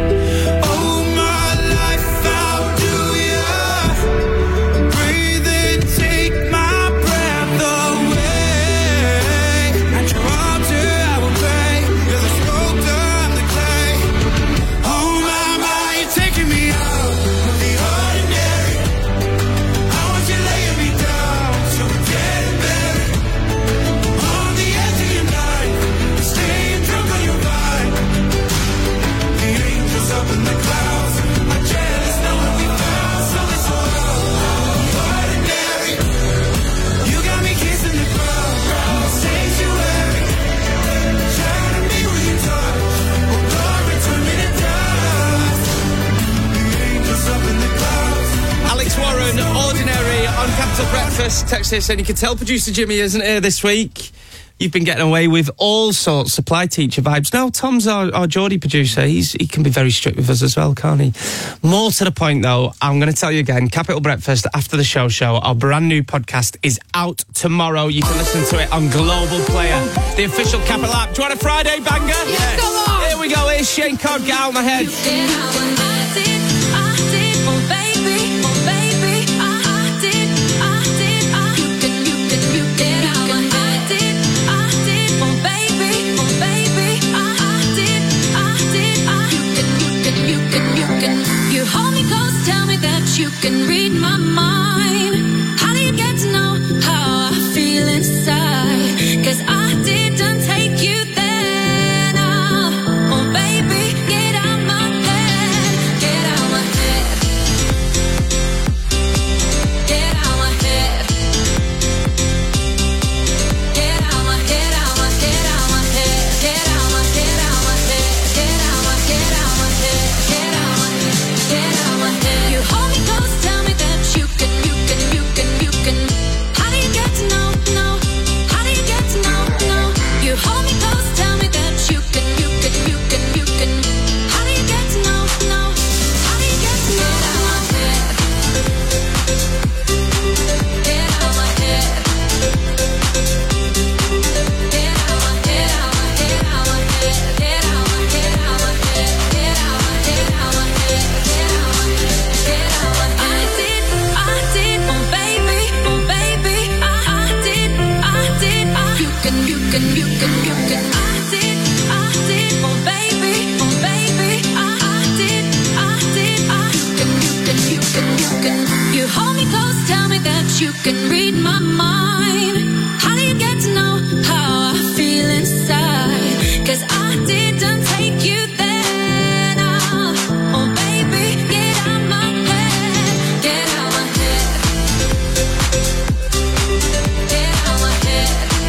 Capital Breakfast. Text here saying you can tell producer Jimmy isn't here this week You've been getting away with all sorts of supply teacher vibes. No, Tom's our, our Geordie producer. He's He can be very strict with us as well, can't he? More to the point, though, I'm going to tell you again, Capital Breakfast After the Show Show, our brand new podcast is out tomorrow. You can listen to it on Global Player, the official Capital app. Do you want a Friday banger? Yes. Come on. Here we go. Here's Shane Codd, Get Out My Head. You hold me close, tell me that you can read my mind. How do you get to know how I feel inside? 'Cause I didn't take you there now. Oh baby, get out my head, get out my head, get out my head, get out my, get out my, get out my head, get out my, get out my head, get out my, get out my head, get out my head. Get out my head. You hold me close, tell me that you can, you can, you can, you can. How do you get to know, know? How do you get to know, know? You hold me close, tell me that you can, you can, you can, you can. How do you get to know, know? How do you get to know? Get out my head. Get out my head. Get out my, get out my, get out my head. Get out my, get out my, get out my, get out my head. You can, you can, you can. I did, I did, oh baby, oh baby. I, I did, I did, I. You can, you can, you can, you can. You hold me close, tell me that you can read my mind. How do you get to know how I feel inside? 'Cause I didn't take you there now. Oh baby, get out my head, get out my head, get out my head.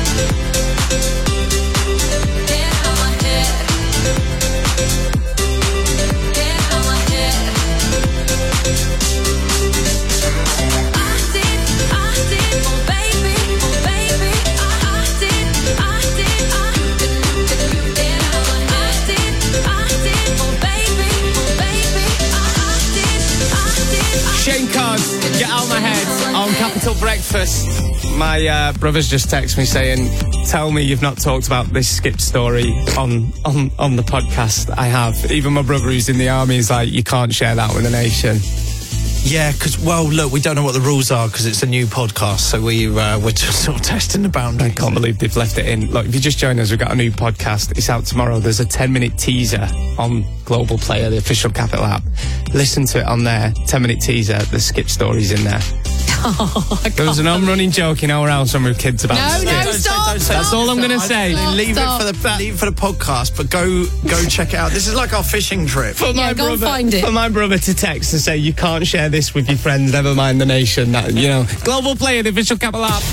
Shane Codd, Get Out My Head on Capital Breakfast. My uh, brother's just texted me saying, tell me you've not talked about this skip story on, on, on the podcast. I have. Even my brother who's in the army is like, you can't share that with the nation. Yeah, because, well, look, we don't know what the rules are because it's a new podcast, so we, uh, we're just sort of testing the boundaries. I can't believe they've left it in. Look, if you just joined us, we've got a new podcast. It's out tomorrow. There's a ten-minute teaser on Global Player, the official Capital app. Listen to it on there. ten-minute teaser. The skip stories in there. Oh, there was an on-running joke in our house when we were kids about No, skip. no, stop, stop. That's all I'm going to say. Stop, leave stop. it for the leave it for the podcast, but go go check it out. This is like our fishing trip. For my Yeah, go and brother, find it. For my brother to text and say, you can't share this with your friends, never mind the nation. That, you know, Global Player, the official Capital app.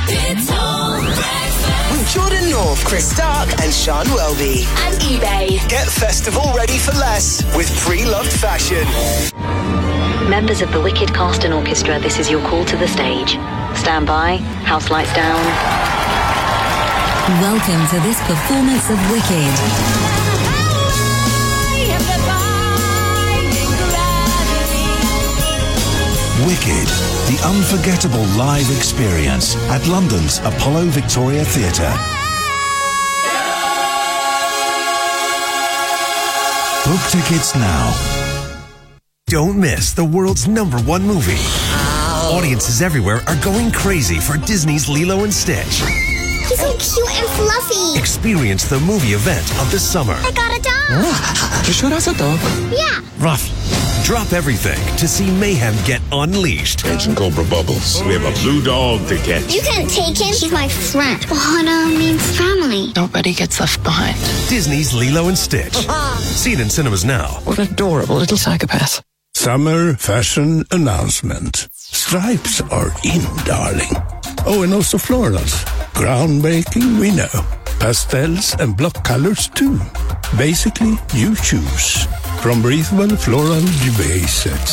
With Jordan North, Chris Stark and Sean Welby. And eBay. Get festival ready for less with pre-loved fashion. Members of the Wicked Cast and Orchestra, this is your call to the stage. Stand by, house lights down. Welcome to this performance of Wicked. Wicked, the unforgettable live experience at London's Apollo Victoria Theatre. Book tickets now. Don't miss the world's number one movie. Ow. Audiences everywhere are going crazy for Disney's Lilo and Stitch. He's so cute and fluffy. Experience the movie event of the summer. I got a dog. You sure that's a dog? Yeah. Ruff. Drop everything to see mayhem get unleashed. Agent Cobra Bubbles. We have a blue dog to catch. You can't take him. He's my friend. Ohana means family. Nobody gets left behind. Disney's Lilo and Stitch. Seen in cinemas now. What an adorable little psychopath. Summer fashion announcement. Stripes are in, darling. Oh, and also florals. Ground baking, we know. Pastels and block colors, too. Basically, you choose. From breathable floral duvet sets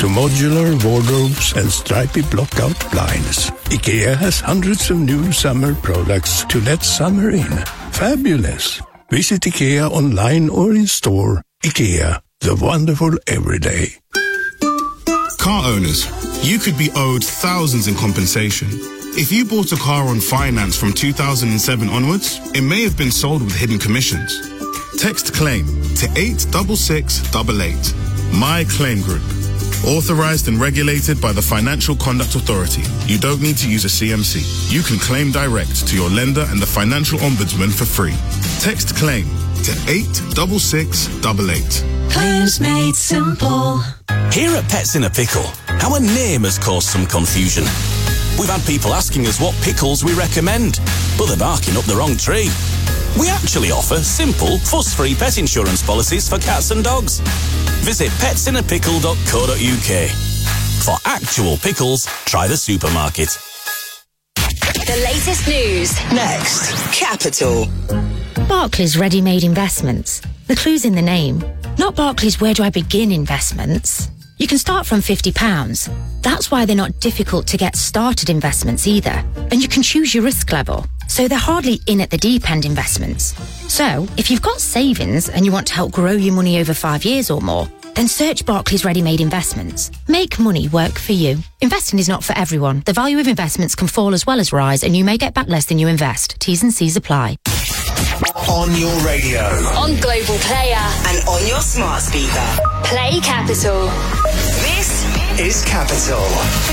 to modular wardrobes and stripy block-out blinds. IKEA has hundreds of new summer products to let summer in. Fabulous. Visit IKEA online or in store. IKEA, the wonderful everyday. Car owners, you could be owed thousands in compensation. If you bought a car on finance from two thousand seven onwards, it may have been sold with hidden commissions. Text CLAIM to eight six six eight eight. My Claim Group. Authorized and regulated by the Financial Conduct Authority. You don't need to use a C M C. You can claim direct to your lender and the Financial Ombudsman for free. Text CLAIM to eight six six eight eight. Claims made simple. Here at Pets in a Pickle, our name has caused some confusion. We've had people asking us what pickles we recommend, but they're barking up the wrong tree. We actually offer simple, fuss-free pet insurance policies for cats and dogs. Visit pets in a pickle dot co dot uk. For actual pickles, try the supermarket. The latest news. Next, Capital. Barclays Ready-Made Investments. The clue's in the name. Not Barclays Where Do I Begin Investments. You can start from fifty pounds. That's why they're not difficult to get started investments either. And you can choose your risk level. So they're hardly in at the deep end investments. So if you've got savings and you want to help grow your money over five years or more, then search Barclays Ready-Made Investments. Make money work for you. Investing is not for everyone. The value of investments can fall as well as rise, and you may get back less than you invest. T's and C's apply. On your radio. On Global Player. And on your smart speaker. Play Capital. This is Capital.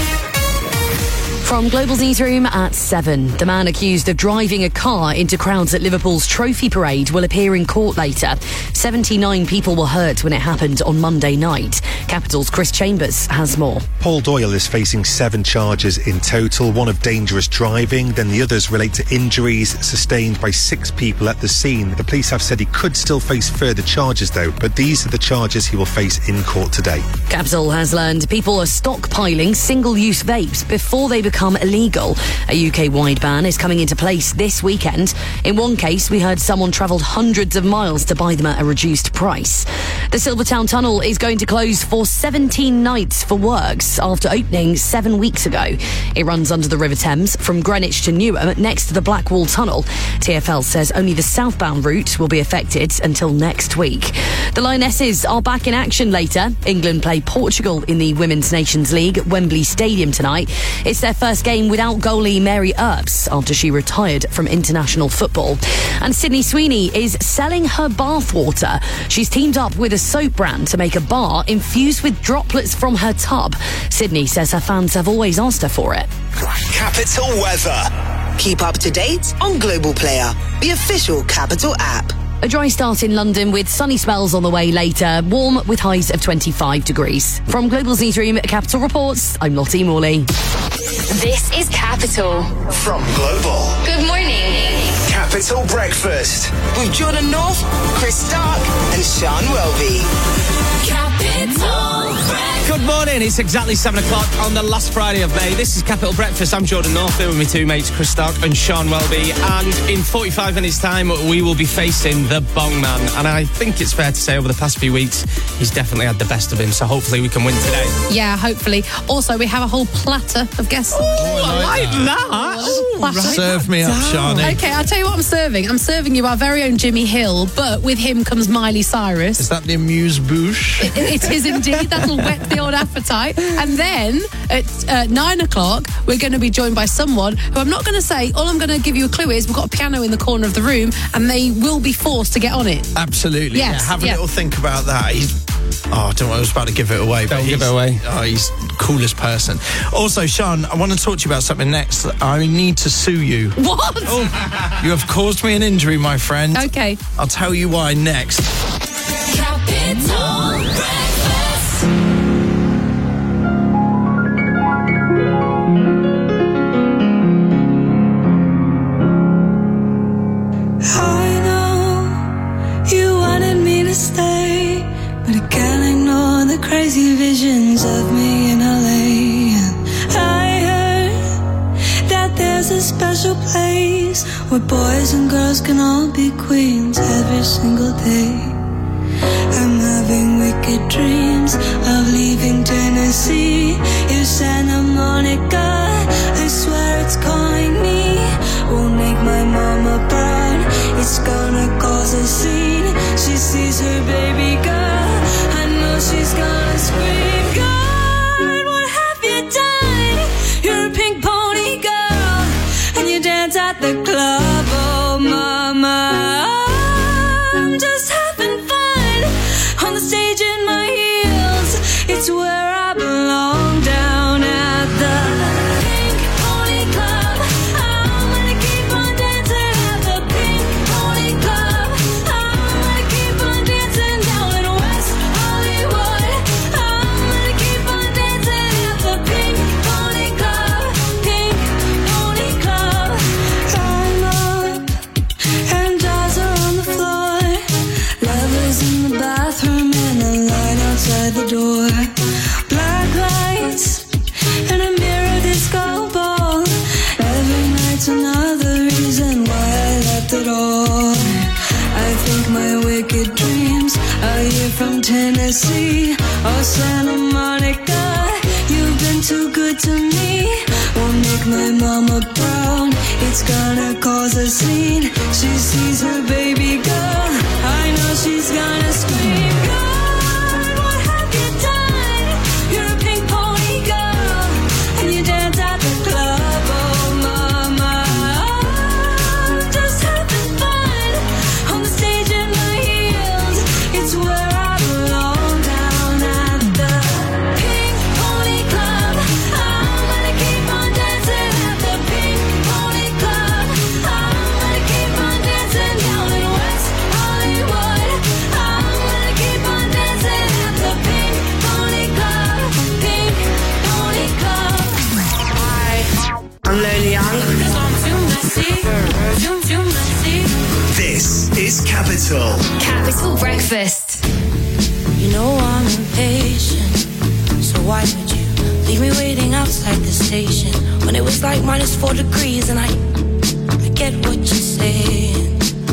From Global's newsroom at seven, the man accused of driving a car into crowds at Liverpool's Trophy Parade will appear in court later. seventy-nine people were hurt when it happened on Monday night. Capital's Chris Chambers has more. Paul Doyle is facing seven charges in total, one of dangerous driving, then the others relate to injuries sustained by six people at the scene. The police have said he could still face further charges though, but these are the charges he will face in court today. Capital has learned people are stockpiling single-use vapes before they become illegal. A U K-wide ban is coming into place this weekend. In one case, we heard someone travelled hundreds of miles to buy them at a reduced price. The Silvertown Tunnel is going to close for seventeen nights for works after opening seven weeks ago. It runs under the River Thames from Greenwich to Newham next to the Blackwall Tunnel. T F L says only the southbound route will be affected until next week. The Lionesses are back in action later. England play Portugal in the Women's Nations League at Wembley Stadium tonight. It's their first game without goalie Mary Earps after she retired from international football. And Sydney Sweeney is selling her bathwater. She's teamed up with a soap brand to make a bar infused with droplets from her tub. Sydney says her fans have always asked her for it. Capital Weather. Keep up to date on Global Player, the official Capital app. A dry start in London with sunny spells on the way later, warm with highs of twenty-five degrees. From Global's newsroom at Capital Reports, I'm Lottie Morley. This is Capital. From Global. Good morning. Capital Breakfast with Jordan North, Chris Stark and Sean Welby. Capital Breakfast. Good morning, it's exactly seven o'clock on the last Friday of May. This is Capital Breakfast. I'm Jordan North, here with my two mates, Chris Stark and Sean Welby. And in forty-five minutes' time, we will be facing the Bong Man. And I think it's fair to say over the past few weeks, he's definitely had the best of him. So hopefully we can win today. Yeah, hopefully. Also, we have a whole platter of guests. Oh, I like that. Ooh, right. Serve me up, Shani. Okay, I'll tell you what I'm serving. I'm serving you our very own Jimmy Hill, but with him comes Miley Cyrus. Is that the amuse-bouche? It, it is indeed. That'll whet the old appetite. And then at uh, nine o'clock, we're going to be joined by someone who I'm not going to say. All I'm going to give you a clue is we've got a piano in the corner of the room and they will be forced to get on it. Absolutely. Yes, yeah, have a yeah. little think about that. He's, oh, I don't know, I was about to give it away. Don't but give he's, it away. Oh, he's the coolest person. Also, Sean, I want to talk to you about something next. I need to sue you. What? Oh, you have caused me an injury, my friend. Okay. I'll tell you why next. Capital Breakfast. I know you wanted me to stay, but I can't ignore the crazy visions of me in L A. And I heard that there's a special place where boys and girls can all be queens every single day. I'm having weekends wicked dreams of leaving Tennessee. You Santa Monica, I swear it's calling me. Won't make my mama proud, it's gonna cause a scene. She sees her baby girl, I know she's gonna scream. God, what have you done? You're a pink pony girl, and you dance at the club. Oh mama, I'm just having fun on the stage in my heels. It's where I belong, down at the Pink Pony Club. I'm gonna keep on dancing at the Pink Pony Club. I'm gonna keep on dancing down in West Hollywood. I'm gonna keep on dancing at the Pink Pony Club. Pink Pony Club. I'm up and dolls are on the floor. Lovers in the bathroom and a line outside the door. Black lights and a mirror disco ball. Every night's another reason why I left it all. I think my wicked dreams are here from Tennessee. Oh Santa Monica, you've been too good to me. Won't make my mama proud, it's gonna cause a scene. She sees her baby girl, I know she's gonna scream. God, what have you done? You're a pink pony girl, and you dance at the club. Oh mama, I'm just having fun on the stage in my heels. It's where I belong, down at the Pink Pony Club. I'm gonna keep on dancing at the Pink Pony Club. I'm gonna keep on dancing down in West Hollywood. I'm gonna keep on dancing at the Pink Pony Club. Pink Pony Club. Hi, I'm Lonely Young. 'Cause I'm too messy, too, too messy. This is Capital. Capital Breakfast. You know I'm impatient, so why would you leave me waiting outside the station when it was like minus four degrees? And I, I get what you're saying.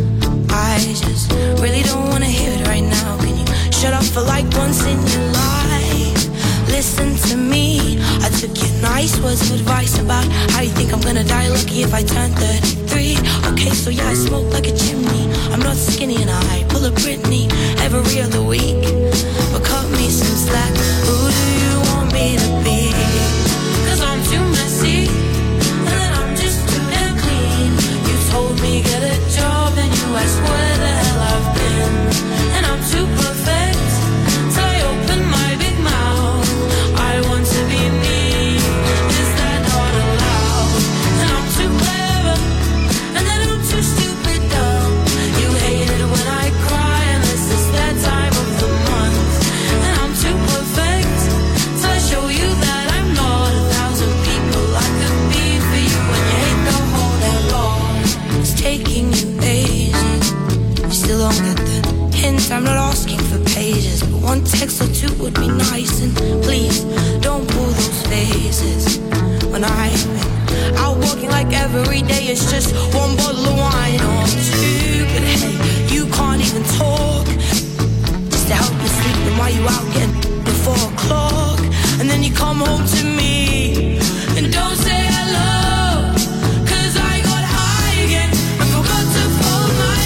I just really don't wanna hear it right now. Can you shut up for like once in your life? Listen to me. I took your nice words of advice about how you think I'm gonna die lucky if I turn thirty-three. Okay, so yeah, I smoke like a chimney. I'm not skinny and I pull a Britney every other week. But cut me some slack. Who do you want me to be? 'Cause I'm too messy, and then I'm just too damn clean. You told me get a job, and you asked where the hell I've been. And I'm too perfect, so I open my big mouth. I want to be me, is that not allowed? And I'm too clever, and then I'm too stupid dumb. You hate it when I cry, unless it's that time of the month. And I'm too perfect, so I show you that I'm not a thousand people I could be for you. When you hate the whole day long, it's taking you ages. You still don't get the hint, I'm not asking for pages, but one text or two would be nice. And please, don't pull those faces when I've been out walking like every day it's just one bottle of wine or two. But hey, you can't even talk just to help you sleep. And why you out getting at four o'clock, and then you come home to me and don't say hello. 'Cause I got high again and forgot to fold my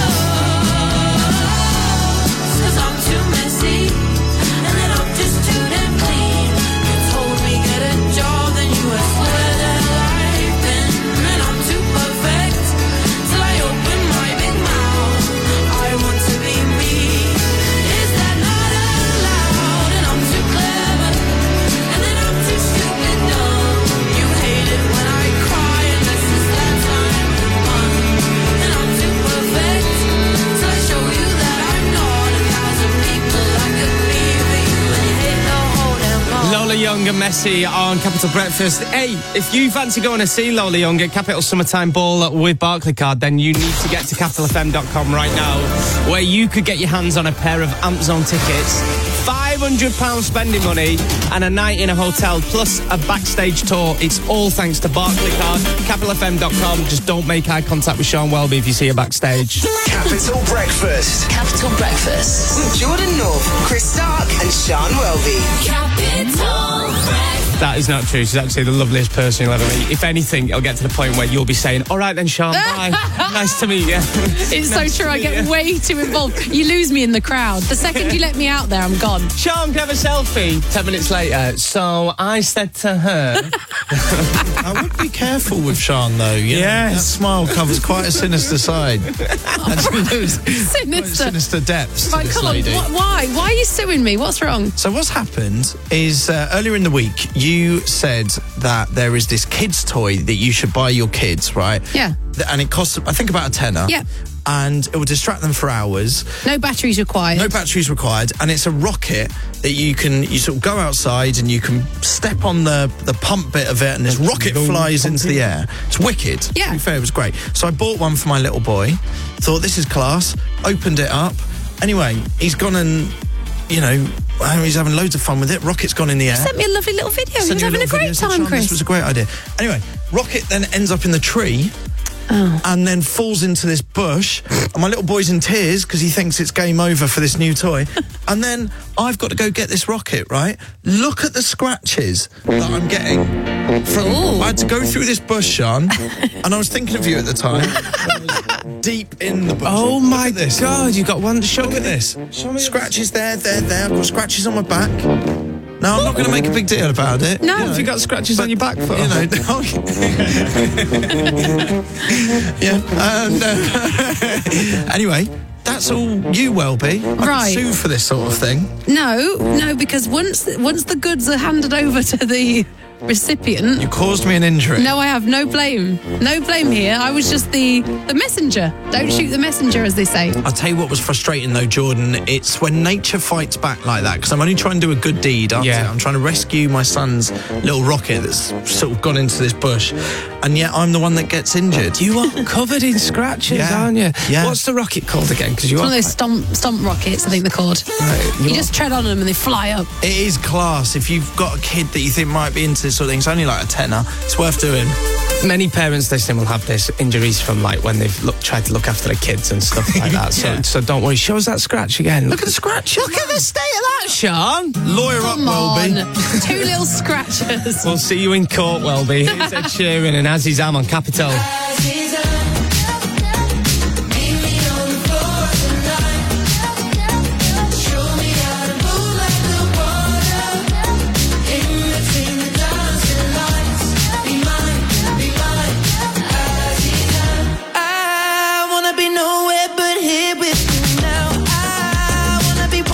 clothes. 'Cause I'm too messy, and then I'm just too damn clean. You told me get a job, then you asked where the hell I've been. And I'm too perfect, till I open my big mouth. I want to be me, is that not allowed? And I'm too clever, and then I'm too stupid. Lola Young and Messi on Capital Breakfast. Hey, if you fancy going to see Lola Young at Capital Summertime Ball with Barclaycard, then you need to get to capital f m dot com right now, where you could get your hands on a pair of Amp Zone tickets, five hundred pounds spending money, and a night in a hotel, plus a backstage tour. It's all thanks to Barclaycard. capital f m dot com. Just don't make eye contact with Sean Welby if you see her backstage. Capital Breakfast. Capital Breakfast. With Jordan North, Chris Stark, and Sean Welby. Capital Breakfast. That is not true. She's actually the loveliest person you'll ever meet. If anything, it'll get to the point where you'll be saying, all right then, Sean, bye. Nice to meet you. It's Nice so to true. I meet get you. way too involved. You lose me in the crowd. The second you let me out there, I'm gone. Sean, can I have a selfie? Ten minutes later. So I said to her... I would be careful with Sean, though. You know, Yes. that smile covers quite a sinister side. Actually, there's Sinister. sinister depths to Right, this come on. lady. Wh- why? Why are you suing me? What's wrong? So what's happened is uh, earlier in the week you said that there is this kids toy that you should buy your kids, right? Yeah. Th- And it costs, I think, about a tenner. Yeah. And it will distract them for hours. No batteries required. No batteries required, and it's a rocket that you can you sort of go outside and you can step on the, the pump bit of it, and this rocket flies into the air. It's wicked. Yeah. To be fair, it was great. So I bought one for my little boy. Thought this is class. Opened it up. Anyway, he's gone and you know he's having loads of fun with it. Rocket's gone in the air. You sent me a lovely little video. He Sent was you having a little great video, said, time, "Sean, Chris. This was a great idea. Anyway, rocket then ends up in the tree. Oh. And then falls into this bush, and my little boy's in tears because he thinks it's game over for this new toy. And then I've got to go get this rocket, right? Look at the scratches that I'm getting. From, I had to go through this bush, Sean, and I was thinking of you at the time. Deep in the bush. Oh my this. God, you got one. Show Look me at this. Scratches there, there, there. I've got scratches on my back. No, I'm not going to make a big deal about it. No. You know. Have you got scratches on your back for? You know, yeah. And, uh, anyway, that's all you, Welby. I Right. can sue for this sort of thing. No, no, because once once the goods are handed over to the recipient. You caused me an injury. No, I have no blame. No blame here. I was just the the messenger. Don't shoot the messenger, as they say. I'll tell you what was frustrating though, Jordan. It's when nature fights back like that, because I'm only trying to do a good deed, aren't Yeah. I? I'm trying to rescue my son's little rocket that's sort of gone into this bush, and yet I'm the one that gets injured. You are covered in scratches, Yeah. aren't you? Yeah. What's the rocket called again? Because you It's are one of those stomp, stomp rockets, I think they're called. Right, You you just tread on them and they fly up. It is class. If you've got a kid that you think might be into this sort of thing, it's only like a tenner. It's worth doing. Many parents listening will have this injuries from like when they've look, tried to look after their kids and stuff like that. So, Yeah. so don't worry. Show us that scratch again. Look at the scratch. Look at the state of that, Sean. Lawyer up, Come on. Welby. Two little scratches. We'll see you in court, Welby. Here's Ed Sheeran and Aziz Am on Capital.